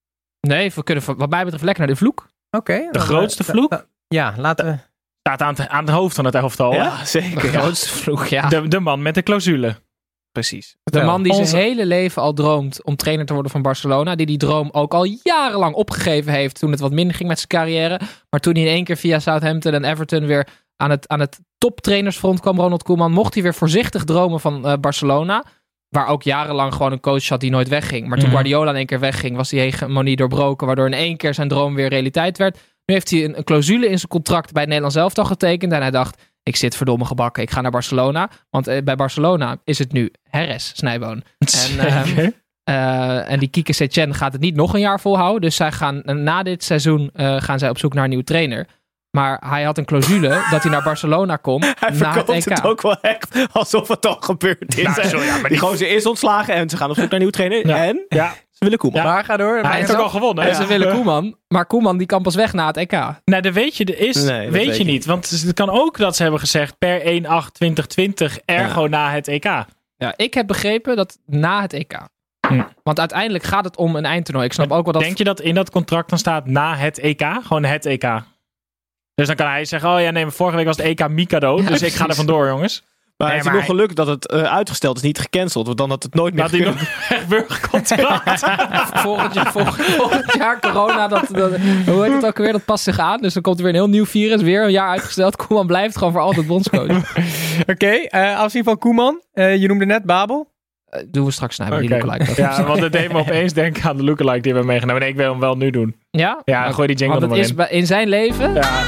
nee, we kunnen wat mij betreft lekker naar de vloek. Oké. de dan, grootste uh, vloek uh, ja, laten we... staat aan het, aan het hoofd van het elftal. Ja, zeker. De Ja. grootste vloek, ja. De, de man met de clausule. Precies. De man die Onze- zijn hele leven al droomt om trainer te worden van Barcelona. Die die droom ook al jarenlang opgegeven heeft toen het wat minder ging met zijn carrière. Maar toen hij in één keer via Southampton en Everton weer aan het, aan het toptrainersfront kwam, Ronald Koeman, mocht hij weer voorzichtig dromen van uh, Barcelona. Waar ook jarenlang gewoon een coach had die nooit wegging. Maar toen Mhm. Guardiola in één keer wegging, was die hegemonie doorbroken. Waardoor in één keer zijn droom weer realiteit werd. Nu heeft hij een, een clausule in zijn contract bij het Nederlands elftal getekend. En hij dacht, ik zit verdomme gebakken. Ik ga naar Barcelona. Want uh, bij Barcelona is het nu Herres, Snijboon. En, uh, uh, en die Kike Setien gaat het niet nog een jaar volhouden. Dus zij gaan, uh, na dit seizoen uh, gaan zij op zoek naar een nieuwe trainer. Maar hij had een clausule dat hij naar Barcelona kon Hij na het verkoopt E K. het ook wel echt alsof het al gebeurd is. Nou, sorry, ja, maar die die- gozer is ontslagen en ze gaan op zoek naar een nieuwe trainer. Ja. En Ja. ze willen Koeman. Maar ga door. Hij Maar heeft zo- ook al gewonnen. En hè? ze willen Koeman. Maar Koeman die kan pas weg na het E K. Nou, dat weet je, de is, Nee, dat weet weet je je niet. Want het kan ook dat ze hebben gezegd per één acht twintig twintig, ergo na het E K. Ja, ik heb begrepen dat na het E K. Hm. Want uiteindelijk gaat het om een eindtoernooi. Ik snap ook wel dat... Denk je dat in dat contract dan staat na het E K? Gewoon het E K. Dus dan kan hij zeggen, oh ja, nee, maar vorige week was het E K Mikado. Ja, dus ik precies. ga er vandoor, jongens. Maar Nee, het is maar nog geluk dat het uh, uitgesteld is, niet gecanceld. Want dan had het nooit meer Dat hij gekund. nog echt burgercontract. volgend, jaar, volgend, volgend jaar corona, dat, dat, hoe heet het ook weer, dat past zich aan. Dus dan komt er weer een heel nieuw virus, weer een jaar uitgesteld. Koeman blijft gewoon voor altijd bondscoach. Oké, uh, afzien van Koeman. Uh, je noemde net Babel. Uh, doen we straks snijden, die Oké. lookalike. Ja, want het deed me opeens denken aan de lookalike die we hebben meegenomen. Nee, ik wil hem wel nu doen. Ja? Ja, Oké. gooi die jingle Want er het maar is in. bij- in zijn leven... Ja,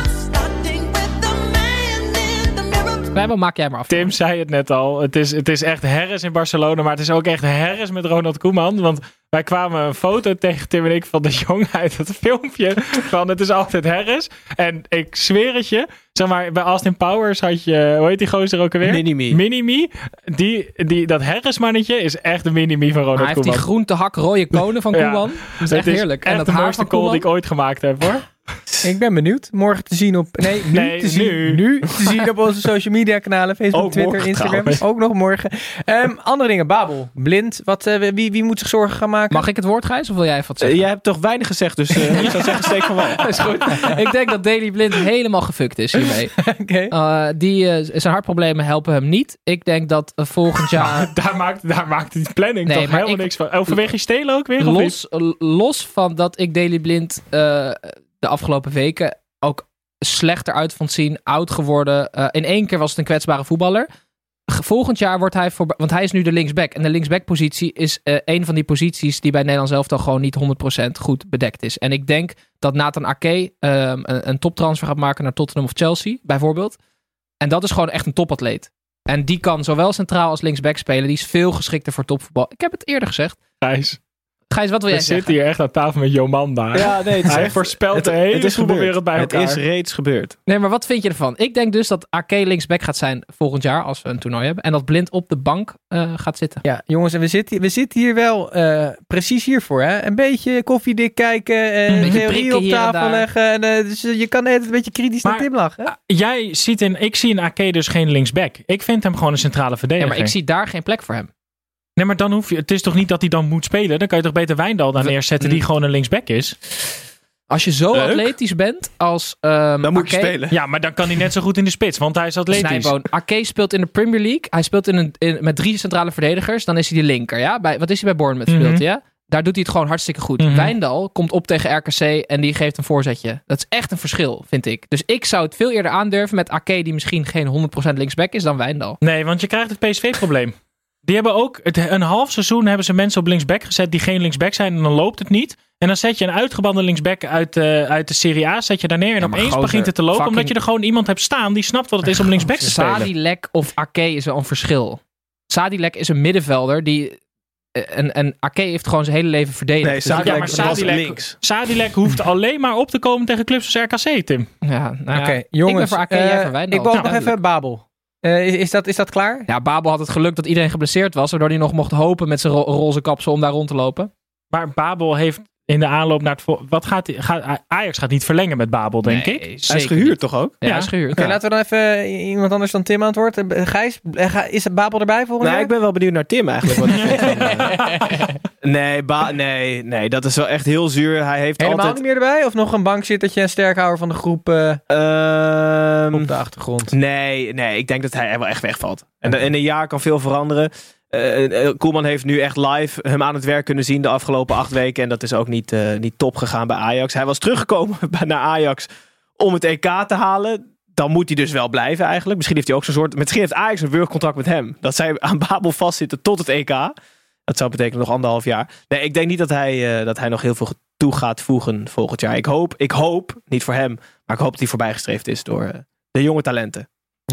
Snijboon, maak jij maar af. Tim zei het net al. Het is, het is echt herres in Barcelona. Maar het is ook echt herres met Ronald Koeman. Want wij kwamen een foto tegen Tim en ik van de jongen uit het filmpje. Van het is altijd herres. En ik zweer het je. Zeg maar, bij Austin Powers had je... Hoe heet die gozer ook alweer? Mini-Me. Mini-Me. Die, die, dat herresmannetje is echt de Mini-Me van Ronald Hij heeft die Koeman. groente hak rode konen van Ja. Koeman. Dat is Het echt is heerlijk. echt En dat de haar mooiste van call Koeman. die ik ooit gemaakt heb, hoor. Ik ben benieuwd. Morgen te zien op... Nee, nu Nee, te zien. nu. Nu te zien op onze social media kanalen. Facebook, Ook Twitter, morgen Instagram. trouwens. Ook nog morgen. Um, andere dingen. Babel. Blind. Wat, uh, wie, wie moet zich zorgen gaan maken? Mag ik het woord, Gijs? Of wil jij even wat Uh, zeggen? jij hebt toch weinig gezegd, dus uh, ik zou zeggen steek van wal. Dat is goed. Ik denk dat Daley Blind helemaal gefukt is hiermee. Oké. Uh, die, uh, zijn hartproblemen helpen hem niet. Ik denk dat uh, volgend jaar... Daar maakt, daar maakt die planning Nee, toch maar helemaal ik- niks van. Overweeg je stelen ook weer? Of niet? Los, los van dat ik Daley Blind uh, de afgelopen weken ook slechter uit vond zien. Oud geworden. Uh, in één keer was het een kwetsbare voetballer. G- Volgend jaar wordt hij voor... Want hij is nu de linksback. En de linksback-positie is uh, een van die posities die bij Nederlands elftal gewoon niet honderd procent goed bedekt is. En ik denk dat Nathan Ake um, een, een toptransfer gaat maken naar Tottenham of Chelsea, bijvoorbeeld. En dat is gewoon echt een topatleet. En die kan zowel centraal als linksback spelen. Die is veel geschikter voor topvoetbal. Ik heb het eerder gezegd. Gijs. Gijs, wat wil We jij zitten zeggen? hier echt aan tafel met Jomanda. Ja, nee, het is Hij echt- voorspelt het- de hele het is voetbalwereld bij Het elkaar. is reeds gebeurd. Nee, maar wat vind je ervan? Ik denk dus dat Ake linksback gaat zijn volgend jaar, als we een toernooi hebben. En dat Blind op de bank uh, gaat zitten. Ja, jongens, en we zitten, we zitten hier wel uh, precies hiervoor. Hè? Een beetje koffiedik kijken en Een beetje theorie prikken op hier en tafel daar. leggen. En, uh, dus je kan net een beetje kritisch Maar- naar Tim lachen. Hè? Ah, Jij ziet in, ik zie in Ake dus geen linksback. Ik vind hem gewoon een centrale Ja, verdediger. maar ik zie daar geen plek voor hem. Nee, maar dan hoef je, het is toch niet dat hij dan moet spelen? Dan kan je toch beter Wijndal daar We- neerzetten die gewoon een linksback is? Als je zo Leuk. atletisch bent als um, Dan moet je Ake, spelen. Ja, maar dan kan hij net zo goed in de spits, want hij is atletisch. Snijboon. Ake speelt in de Premier League. Hij speelt in een, in, met drie centrale verdedigers. Dan is hij de linker. Ja? Bij, wat is hij bij Bournemouth Mhm. speelt? Ja? Daar doet hij het gewoon hartstikke goed. Mhm. Wijndal komt op tegen R K C en die geeft een voorzetje. Dat is echt een verschil, vind ik. Dus ik zou het veel eerder aandurven met Ake, die misschien geen honderd procent linksback is, dan Wijndal. Nee, want je krijgt het P S V-probleem. Die hebben ook het, een half seizoen hebben ze mensen op linksback gezet die geen linksback zijn en dan loopt het niet. En dan zet je een uitgebande linksback uit, uh, uit de Serie A, zet je daar neer en Ja, maar opeens gozer, begint het te lopen fucking- omdat je er gewoon iemand hebt staan die snapt wat het is om linksback te spelen. Sadilek of Ake is wel een verschil. Sadilek is een middenvelder die... En, en Ake heeft gewoon zijn hele leven verdedigd. Nee, Dus- Sadilek Ja, maar was Sadilek, links. Sadilek hoeft alleen maar op te komen tegen clubs als R K C, Tim. Ja, nou ja. Oké, jongens. ik ben voor Ake, jij uh, voor Wijndal. Ik wil Ja, nog even Babel. Uh, is, is, dat, is dat klaar? Ja, Babel had het geluk dat iedereen geblesseerd was, waardoor hij nog mocht hopen met zijn ro- roze kapsel om daar rond te lopen. Maar Babel heeft in de aanloop naar het... Vol- wat gaat, die- gaat Ajax gaat niet verlengen met Babel, denk Nee, ik. Hij is zeker gehuurd niet. toch ook? Ja, hij is gehuurd. Oké, Ja. laten we dan even iemand anders dan Tim aan het woord. Uh, Gijs, uh, ga- is het Babel erbij volgend Nou, jaar? ik ben wel benieuwd naar Tim eigenlijk. Wat hij vindt van, uh, nee, ba- nee, nee, dat is wel echt heel zuur. Hij heeft Helemaal altijd... niet meer erbij? Of nog een bankzittertje en sterkhouder van de groep uh, Ehm, op de achtergrond? nee, nee, ik denk dat hij er wel echt wegvalt. En in een jaar kan veel veranderen. Uh, Koeman heeft nu echt live hem aan het werk kunnen zien de afgelopen acht weken. En dat is ook niet, uh, niet top gegaan bij Ajax. Hij was teruggekomen naar Ajax om het E K te halen. Dan moet hij dus wel blijven eigenlijk. Misschien heeft hij ook zo'n soort... Misschien heeft Ajax een wurgcontract met hem. Dat zij aan Babel vastzitten tot het E K. Dat zou betekenen nog anderhalf jaar. Nee, ik denk niet dat hij, uh, dat hij nog heel veel toe gaat voegen volgend jaar. Ik hoop, ik hoop, niet voor hem, maar ik hoop dat hij voorbijgestreefd is door uh, de jonge talenten.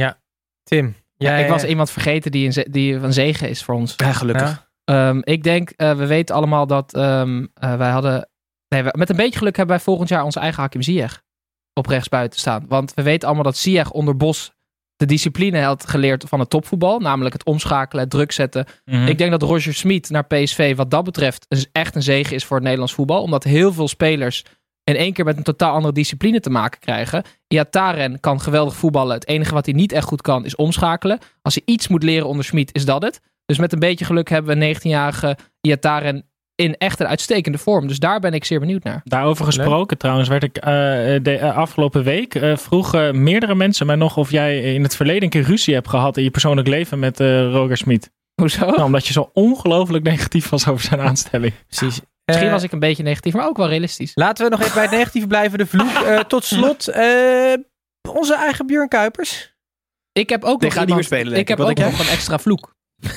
Tim, Ja, jij, ik was uh, iemand vergeten die een, ze- die een zegen is voor ons. Ja, gelukkig. Ja. Um, ik denk, uh, we weten allemaal dat um, uh, wij hadden... Nee, we, met een beetje geluk hebben wij volgend jaar onze eigen Hakim Ziyech op rechtsbuiten staan. Want we weten allemaal dat Ziyech onder Bos de discipline had geleerd van het topvoetbal. Namelijk het omschakelen, het druk zetten. Mm-hmm. Ik denk dat Roger Smit naar P S V wat dat betreft een- echt een zegen is voor het Nederlands voetbal. Omdat heel veel spelers in één keer met een totaal andere discipline te maken krijgen. Iataren kan geweldig voetballen. Het enige wat hij niet echt goed kan is omschakelen. Als hij iets moet leren onder Smit is dat het. Dus met een beetje geluk hebben we een negentienjarige Iataren in echt een uitstekende vorm. Dus daar ben ik zeer benieuwd naar. Daarover gesproken trouwens, werd ik uh, de uh, afgelopen week uh, vroegen meerdere mensen mij nog of jij in het verleden een keer ruzie hebt gehad in je persoonlijk leven met uh, Roger Smit. Hoezo? Nou, omdat je zo ongelooflijk negatief was over zijn aanstelling. Precies. Misschien Uh, was ik een beetje negatief, maar ook wel realistisch. Laten we nog even bij het negatieve blijven. De vloek. Uh, tot slot, uh, onze eigen Björn Kuipers. Ik heb ook Die nog gaat niet iemand, meer spelen, denk ik heb ik. Wat ook denk nog een extra vloek.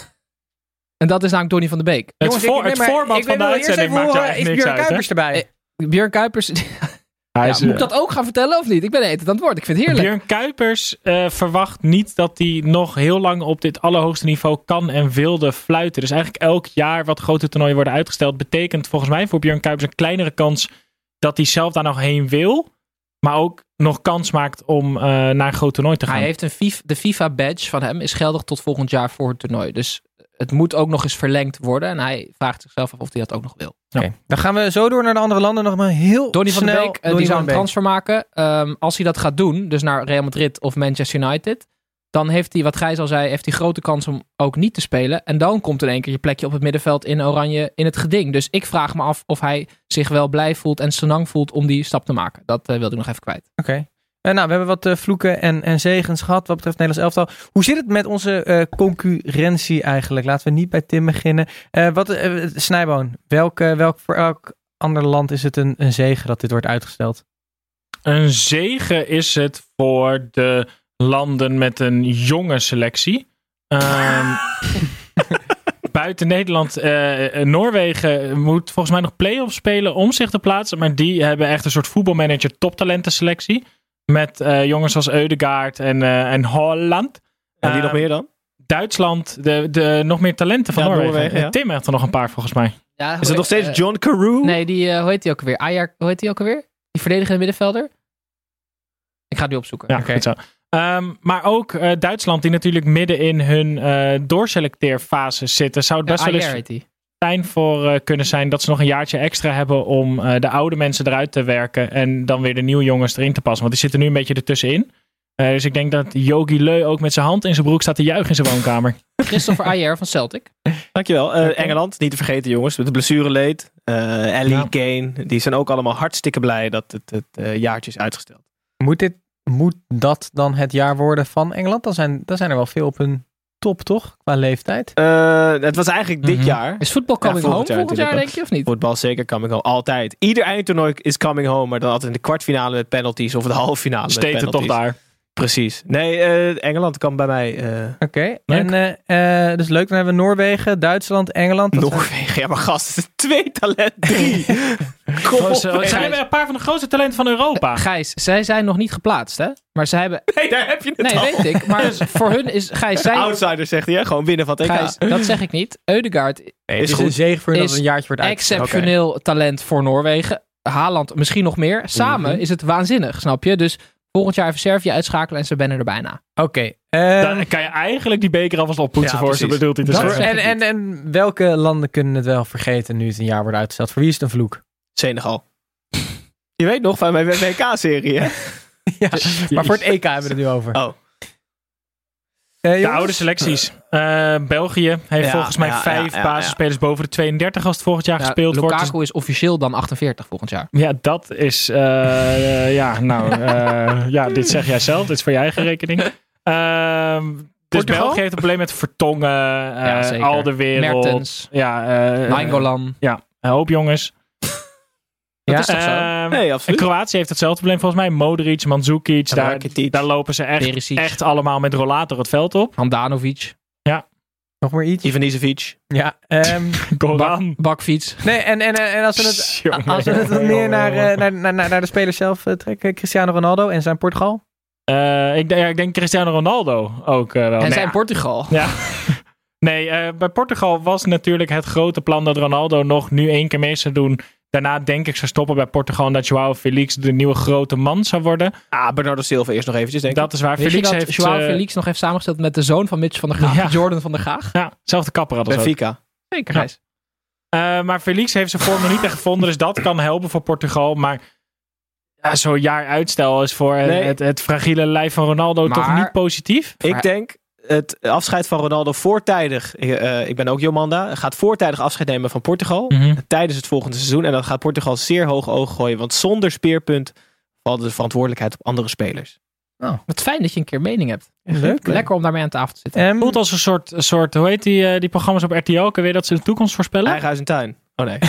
En dat is namelijk Donny van de Beek. Het, Jongens, voor, ik- nee, het maar format ik van de wil eerst uitzending even maakt jou horen, echt is niks Björn uit, hè? Kuipers erbij? Eh, Björn Kuipers... Hij Ja, is, moet uh, ik dat ook gaan vertellen of niet? Ik ben het aan het woord. Ik vind het heerlijk. Björn Kuipers uh, verwacht niet dat hij nog heel lang op dit allerhoogste niveau kan en wilde fluiten. Dus eigenlijk elk jaar wat grote toernooien worden uitgesteld, betekent volgens mij voor Björn Kuipers een kleinere kans dat hij zelf daar nog heen wil. Maar ook nog kans maakt om uh, naar een groot toernooi te gaan. Hij heeft een FIFA, de FIFA-badge van hem is geldig tot volgend jaar voor het toernooi. Dus het moet ook nog eens verlengd worden. En hij vraagt zichzelf af of hij dat ook nog wil. Oké, okay. Dan gaan we zo door naar de andere landen. Nog maar heel Donny van snel. de Beek, uh, Donny die van zou een de Beek. transfer maken. Um, als hij dat gaat doen, dus naar Real Madrid of Manchester United, dan heeft hij, wat Gijs al zei, heeft hij grote kans om ook niet te spelen. En dan komt in één keer je plekje op het middenveld in oranje in het geding. Dus ik vraag me af of hij zich wel blij voelt en senang voelt om die stap te maken. Dat uh, wilde ik nog even kwijt. Oké. Okay. Uh, nou, we hebben wat uh, vloeken en, en zegens gehad wat betreft het Nederlands elftal. Hoe zit het met onze uh, concurrentie eigenlijk? Laten we niet bij Tim beginnen. Uh, wat, uh, Snijboon, welk, uh, welk, voor elk ander land is het een, een zegen dat dit wordt uitgesteld? Een zegen is het voor de landen met een jonge selectie. Um, buiten Nederland, uh, Noorwegen moet volgens mij nog play-offs spelen om zich te plaatsen. Maar die hebben echt een soort voetbalmanager toptalentenselectie. Met uh, jongens als Ødegaard en, uh, en Holland. En wie uh, nog meer dan? Duitsland, de, de nog meer talenten van Ja, Noorwegen. Noorwegen, ja. Tim heeft er nog een paar volgens mij. Ja, Is het nog steeds uh, John Carew? Nee, die, uh, hoe heet die ook alweer? Ajax, hoe heet die ook alweer? Die verdedigende middenvelder? Ik ga die opzoeken. Ja, Oké. goed zo. Um, maar ook uh, Duitsland, die natuurlijk midden in hun uh, doorselecteerfase zitten, zou het best Ja, wel Ayer eens heet die. fijn voor uh, kunnen zijn dat ze nog een jaartje extra hebben om uh, de oude mensen eruit te werken en dan weer de nieuwe jongens erin te passen. Want die zitten nu een beetje ertussenin. Uh, dus ik denk dat Jogi Löw ook met zijn hand in zijn broek staat te juichen in zijn woonkamer. Christopher Ayer van Celtic. Dankjewel. Uh, Engeland, niet te vergeten jongens, met de blessureleed. Uh, Ellie, Ja. Kane, die zijn ook allemaal hartstikke blij dat het, het uh, jaartje is uitgesteld. Moet, dit, moet dat dan het jaar worden van Engeland? Dan zijn, dan zijn er wel veel op hun top, toch? Qua leeftijd. Uh, het was eigenlijk dit Mhm. jaar. Is voetbal coming Ja, volgend home jaar volgend jaar, natuurlijk denk je, of niet? Voetbal zeker coming home. Altijd. Ieder eindtoernooi is coming home, maar dan altijd in de kwartfinale met penalties of de halve finale met Steekt het penalties. toch daar. Precies. Nee, uh, Engeland kan bij mij... Uh, Oké. Okay. En uh, uh, dus leuk. Dan hebben we Noorwegen, Duitsland, Engeland. Dat Noorwegen. Zijn... Ja, maar gast, het is twee talent. Drie. Kom op. Ze zijn een paar van de grootste talenten van Europa. Gijs, zij zijn nog niet geplaatst, hè? Maar ze hebben... Nee, daar heb je het Nee, al. weet ik. Maar voor hun is... Gijs, zij... Outsider zegt hij, hè? Gewoon winnen van het E K. Gijs, dat zeg ik niet. Ødegaard Nee, is het is goed. een zege voor hun dat Is het een jaartje wordt uitgesteld. exceptioneel talent voor Noorwegen. Haaland misschien nog meer. Samen Mhm. is het waanzinnig, snap je? Dus volgend jaar even Servië uitschakelen en ze zijn er bijna. Oké. Okay. Um, Dan kan je eigenlijk die beker alvast oppoetsen Ja, voor ze, precies. bedoelt hij te dat- zeggen. en, en, en welke landen kunnen het wel vergeten nu het een jaar wordt uitgesteld? Voor wie is het een vloek? Senegal. Je weet nog van mijn W K-serie, hè? Ja, maar voor het E K hebben we het nu over. Oh. Uh, De jongens? oude selecties. Uh, België heeft Ja, volgens mij ja, vijf ja, ja, basisspelers boven de tweeëndertig als het volgend jaar Ja, gespeeld wordt. Lukaku Dus, is officieel dan achtenveertig volgend jaar. ja, dat is... Uh, uh, ja, nou... Uh, ja, dit zeg jij zelf. Dit is voor je eigen rekening. Uh, dus Portugal? België heeft een probleem met Vertongen. Uh, Ja, zeker. al de wereld. Mertens, Ja, uh, Nainggolan. ja, een hoop jongens. Ja, is toch zo? Uh, Nee, en absoluut. Kroatië heeft hetzelfde probleem volgens mij. Modric, Mandzukic. Ja, Daar, Rakitic. daar lopen ze echt, Perisic. echt allemaal met rollator het veld op. Handanovic. Nog maar iets? Ivanisevic. Ja. Um, Goran. Bakfiets. nee, en, en, en als we het, Jongen, als we het wat jongen, meer jongen, naar, jongen. uh, naar, naar, naar, naar de speler zelf uh, trekken. Cristiano Ronaldo en zijn Portugal. Uh, ik, denk- ja, ik denk Cristiano Ronaldo ook uh, wel. En Nee, zijn ja. Portugal. Ja. Nee, uh, bij Portugal was natuurlijk het grote plan dat Ronaldo nog nu één keer mee zou doen. Daarna denk ik zou stoppen bij Portugal en dat Joao Felix de nieuwe grote man zou worden. Ah, Bernardo Silva eerst nog eventjes, denk ik. Dat is waar. Wist Felix je dat heeft... Joao uh, Felix nog heeft samengesteld met de zoon van Mitch van der Gaag, Ja. Jordan van der Gaag? Ja, zelfde kapper hadden ze ook. Benfica. Zeker, Ja. Gijs. Uh, maar Felix heeft zijn vorm nog niet echt gevonden, dus dat kan helpen voor Portugal. Maar ja, zo'n jaar uitstel is voor uh, Nee. het, het fragiele lijf van Ronaldo Maar- toch niet positief? Ik denk het afscheid van Ronaldo voortijdig. Uh, ik ben ook Jomanda. Gaat voortijdig afscheid nemen van Portugal. Mhm. Tijdens het volgende seizoen. En dan gaat Portugal zeer hoog oog gooien. Want zonder speerpunt valt de verantwoordelijkheid op andere spelers. Wat fijn dat je een keer mening hebt. Leuk. Lekker om daarmee aan tafel te zitten. Um, Voelt als een soort, een soort hoe heet die, uh, die programma's op R T L? Kun je weer dat ze de toekomst voorspellen? Eigen huis en tuin. Oh nee.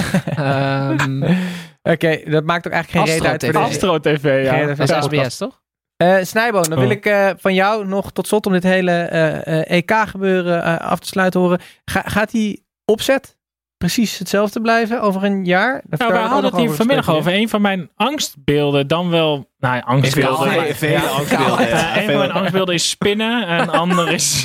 Ehm, Oké, okay, dat maakt ook eigenlijk geen Astro reet uit. voor T V. deze- Astro T V, ja. Geen- dat is Ja, S B S, toch? Uh, Snijboon, dan Oh. wil ik uh, van jou nog tot slot om dit hele uh, uh, E K-gebeuren uh, af te sluiten horen. Ga, gaat die opzet precies hetzelfde blijven over een jaar? Daar Nou, daar we ook hadden nog het hier vanmiddag gespeculeerd. over. Een van mijn angstbeelden, dan wel... Nou, ja, angstbeelden. Vele- vele Ja. angstbeelden, Uh, ja. een van mijn angstbeelden is spinnen. En een ander is...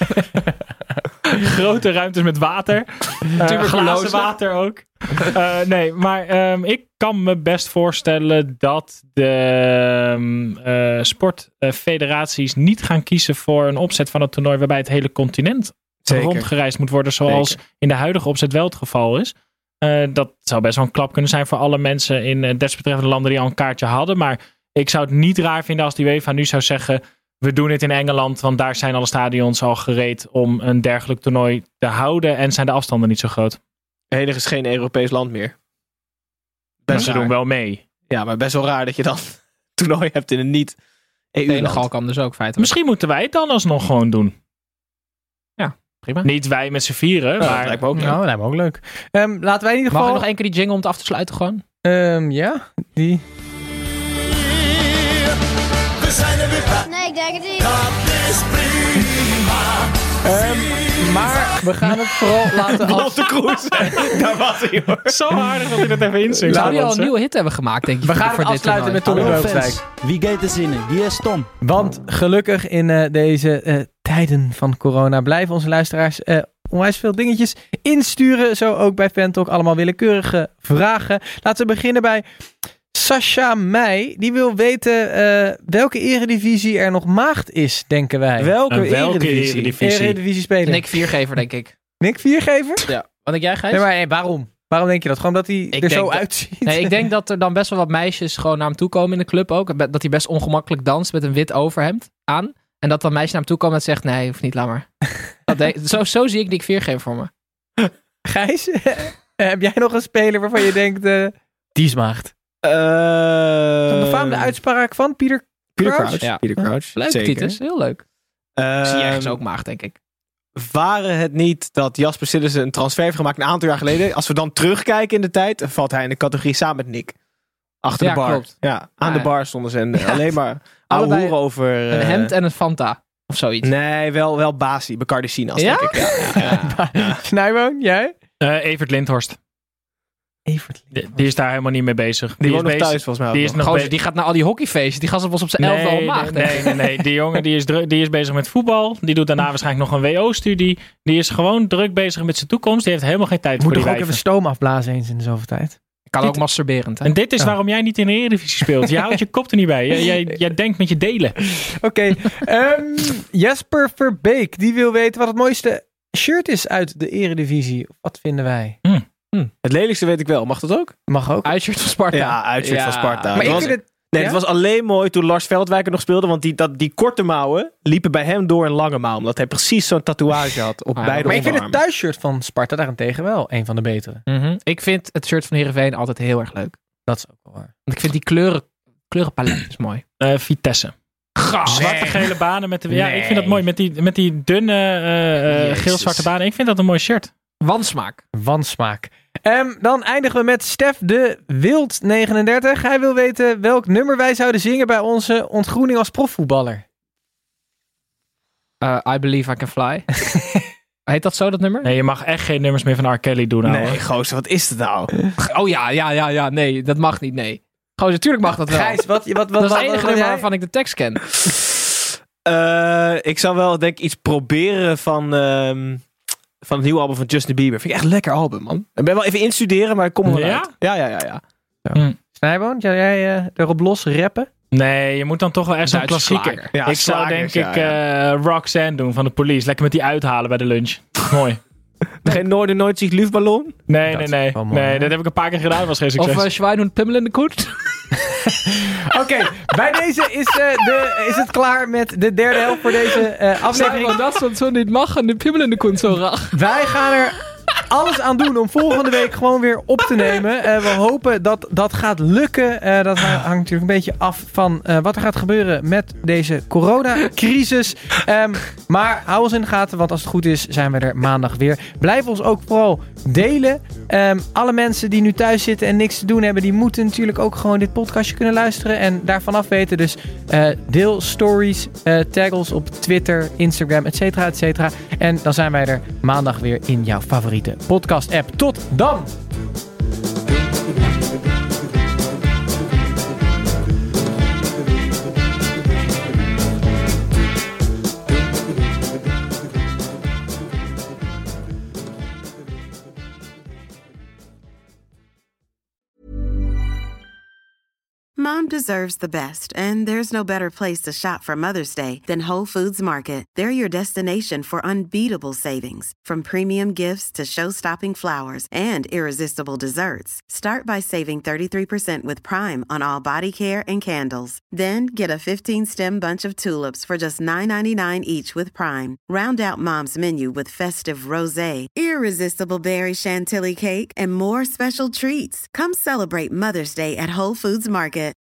grote ruimtes met water. Uh, glazen water ook. Uh, nee, maar um, ik kan me best voorstellen dat de um, uh, sportfederaties niet gaan kiezen voor een opzet van het toernooi waarbij het hele continent Zeker. rondgereisd moet worden, zoals Zeker. in de huidige opzet wel het geval is. Uh, dat zou best wel een klap kunnen zijn voor alle mensen in uh, desbetreffende landen die al een kaartje hadden. Maar ik zou het niet raar vinden als die UEFA nu zou zeggen: we doen het in Engeland, want daar zijn alle stadions al gereed om een dergelijk toernooi te houden en zijn de afstanden niet zo groot. Enige is geen Europees land meer. Maar Best ze raar. doen wel mee. Ja, maar best wel raar dat je dan toernooi hebt in een niet-E U-land. Senegal kan dus ook feitelijk. Misschien moeten wij het dan alsnog gewoon doen. Prima. Niet wij met z'n vieren, Ja, dat maar... lijkt me ook leuk. Nou, dat lijkt me ook leuk. Um, laten wij in ieder Mag ik geval... nog één keer die jingle om het af te sluiten gewoon? Um, ja, die... We zijn er weer bij. Nee, ik denk het niet. Dat is prima. Um, maar we gaan het vooral laten Op af... de cruise. Daar was hij hoor. Zo aardig dat hij dat even inzingt. Zou die al Hans, een hè? nieuwe hit hebben gemaakt, denk je? We gaan voor het dit afsluiten met toernooi? Tommy Hallo Boogstijk. fans, wie gaat er zinnen? Wie is Tom? Want gelukkig in uh, deze uh, tijden van corona blijven onze luisteraars uh, onwijs veel dingetjes insturen. Zo ook bij Fantalk allemaal willekeurige vragen. Laten we beginnen bij Sascha Meij. Die wil weten uh, welke eredivisie er nog maagd is, denken wij. Welke, uh, welke eredivisie? eredivisie? Eredivisie speler. Nick Viergever, denk ik. Nick Viergever? Ja. Wat denk jij, Gijs? Nee, maar hey, waarom? Waarom denk je dat? Gewoon dat hij Ik er zo denk dat- uitziet? Nee, ik denk dat er dan best wel wat meisjes gewoon naar hem toe komen in de club ook. Dat hij best ongemakkelijk danst met een wit overhemd aan. En dat dan meisjes naar hem toe komen en zegt, nee, hoeft niet, laat maar. Dat denk, zo, zo zie ik Nick Viergever voor me. Gijs, heb jij nog een speler waarvan je denkt, uh, die is maagd? Uh, Een befaamde uitspraak van Peter Peter Crouch? Crouch. Ja. Peter Crouch. Leuk, zeker. Titus. Heel leuk. Uh, Zie je ergens ook maagd, denk ik. Waren het niet dat Jasper Sillissen een transfer heeft gemaakt een aantal jaar geleden? Als we dan terugkijken in de tijd, dan valt hij in de categorie samen met Nick. Achter Ja, de bar. klopt. Ja, aan Ja, de ja. bar stonden ze en alleen maar ouwe Allebei hoeren over... uh, Een hemd en een Fanta. Of zoiets. Nee, wel, wel Basi, Bacardi Sinas, Ja? denk ik. Ja, ja, ja. Snijboon, jij? Uh, Evert Lindhorst. Evert. Die, die is daar helemaal niet mee bezig. Die is woont nog bezig- thuis, volgens mij. Die ook is nog. nog Gozer, be- die gaat naar al die hockeyfeestjes. Die gast was op zijn elfde al nee, maagd. nee, nee, nee, nee. Die jongen die is, druk, die is bezig met voetbal. Die doet daarna waarschijnlijk nog een W O-studie. Die is gewoon druk bezig met zijn toekomst. Die heeft helemaal geen tijd Moet voor die toch ook even wijven. stoom afblazen eens in de zoveel tijd? Kan Dit- ook masturberend, hè? En dit is Ja. waarom jij niet in de Eredivisie speelt. Je houdt je kop er niet bij. Jij, jij, jij denkt met je delen. Oké, ehm, Jesper Verbeek, die wil weten wat het mooiste shirt is uit de Eredivisie. Wat vinden wij? Het lelijkste weet ik wel. Mag dat ook? Mag ook. Uitshirt van Sparta. Ja, uitshirt Ja. van Sparta. Maar Het ik was- vind het... Nee, Ja? het was alleen mooi toen Lars Veldwijker nog speelde. Want die, dat, die korte mouwen liepen bij hem door een lange mouw. Omdat hij precies zo'n tatoeage had op Ah, beide Maar ik vind het onderarmen. thuisshirt van Sparta daarentegen wel een van de betere. Mhm. Ik vind het shirt van Heerenveen altijd heel erg leuk. Dat is ook wel waar. Want ik vind die kleuren, kleurenpalet is mooi. Uh, Vitesse. Zwarte gele banen. Met de, ja, ik vind dat mooi. Met die, met die dunne uh, uh, Jezus. geel-zwarte banen. Ik vind dat een mooi shirt. Wansmaak. Wansmaak. Um, dan eindigen we met Stef de Wild negenendertig. Hij wil weten welk nummer wij zouden zingen bij onze ontgroening als profvoetballer. Uh, I Believe I Can Fly. Heet dat zo, dat nummer? Nee, je mag echt geen nummers meer van R. Kelly doen. ouwe. Nee, gozer, wat is het nou? Oh ja, ja, ja, ja. Nee, dat mag niet. Nee. Gozer, natuurlijk mag dat wel. Gijs, wat, wat, wat, dat is wat, het enige wat- nummer jij- waarvan ik de tekst ken. Uh, ik zou wel denk ik iets proberen van, um, van het nieuwe album van Justin Bieber. Vind ik echt een lekker album, man. Ik ben wel even instuderen, maar ik kom er wel Ja? uit. Ja, ja, ja, ja. Snijboon, zou jij uh, erop los rappen? Nee, je moet dan toch wel echt zo'n Duitse klassieker. slager. Ja, ik zou slagers, denk ja, ik ja. uh, Roxanne doen van de Police. Lekker met die uithalen bij de lunch. Mooi. Geen Noorden nooit zich luchtballon? Nee, Dat nee, is nee. wel mooi, nee hè? dat heb ik een paar keer gedaan. Was geen succes. Of uh, Schwein und Pimmel in de Koet. Oké, bij deze is, uh, de, is het klaar met de derde helft voor deze uh, aflevering. dat soort zo niet mag en de Pimmel in de Koet zo rag. Wij gaan er alles aan doen om volgende week gewoon weer op te nemen. Uh, we hopen dat dat gaat lukken. Uh, dat hangt natuurlijk een beetje af van uh, wat er gaat gebeuren met deze coronacrisis. Um, maar hou ons in de gaten, want als het goed is zijn we er maandag weer. Blijf ons ook vooral delen. Um, alle mensen die nu thuis zitten en niks te doen hebben, die moeten natuurlijk ook gewoon dit podcastje kunnen luisteren en daarvan af weten. Dus uh, deel stories, uh, tag ons op Twitter, Instagram, et cetera, et cetera. En dan zijn wij er maandag weer in jouw favoriete podcast-app. Tot dan! Mom deserves the best, and there's no better place to shop for Mother's Day than Whole Foods Market. They're your destination for unbeatable savings, from premium gifts to show-stopping flowers and irresistible desserts. Start by saving thirty-three percent with Prime on all body care and candles. Then get a fifteen-stem bunch of tulips for just nine ninety-nine each with Prime. Round out Mom's menu with festive rosé, irresistible berry chantilly cake, and more special treats. Come celebrate Mother's Day at Whole Foods Market.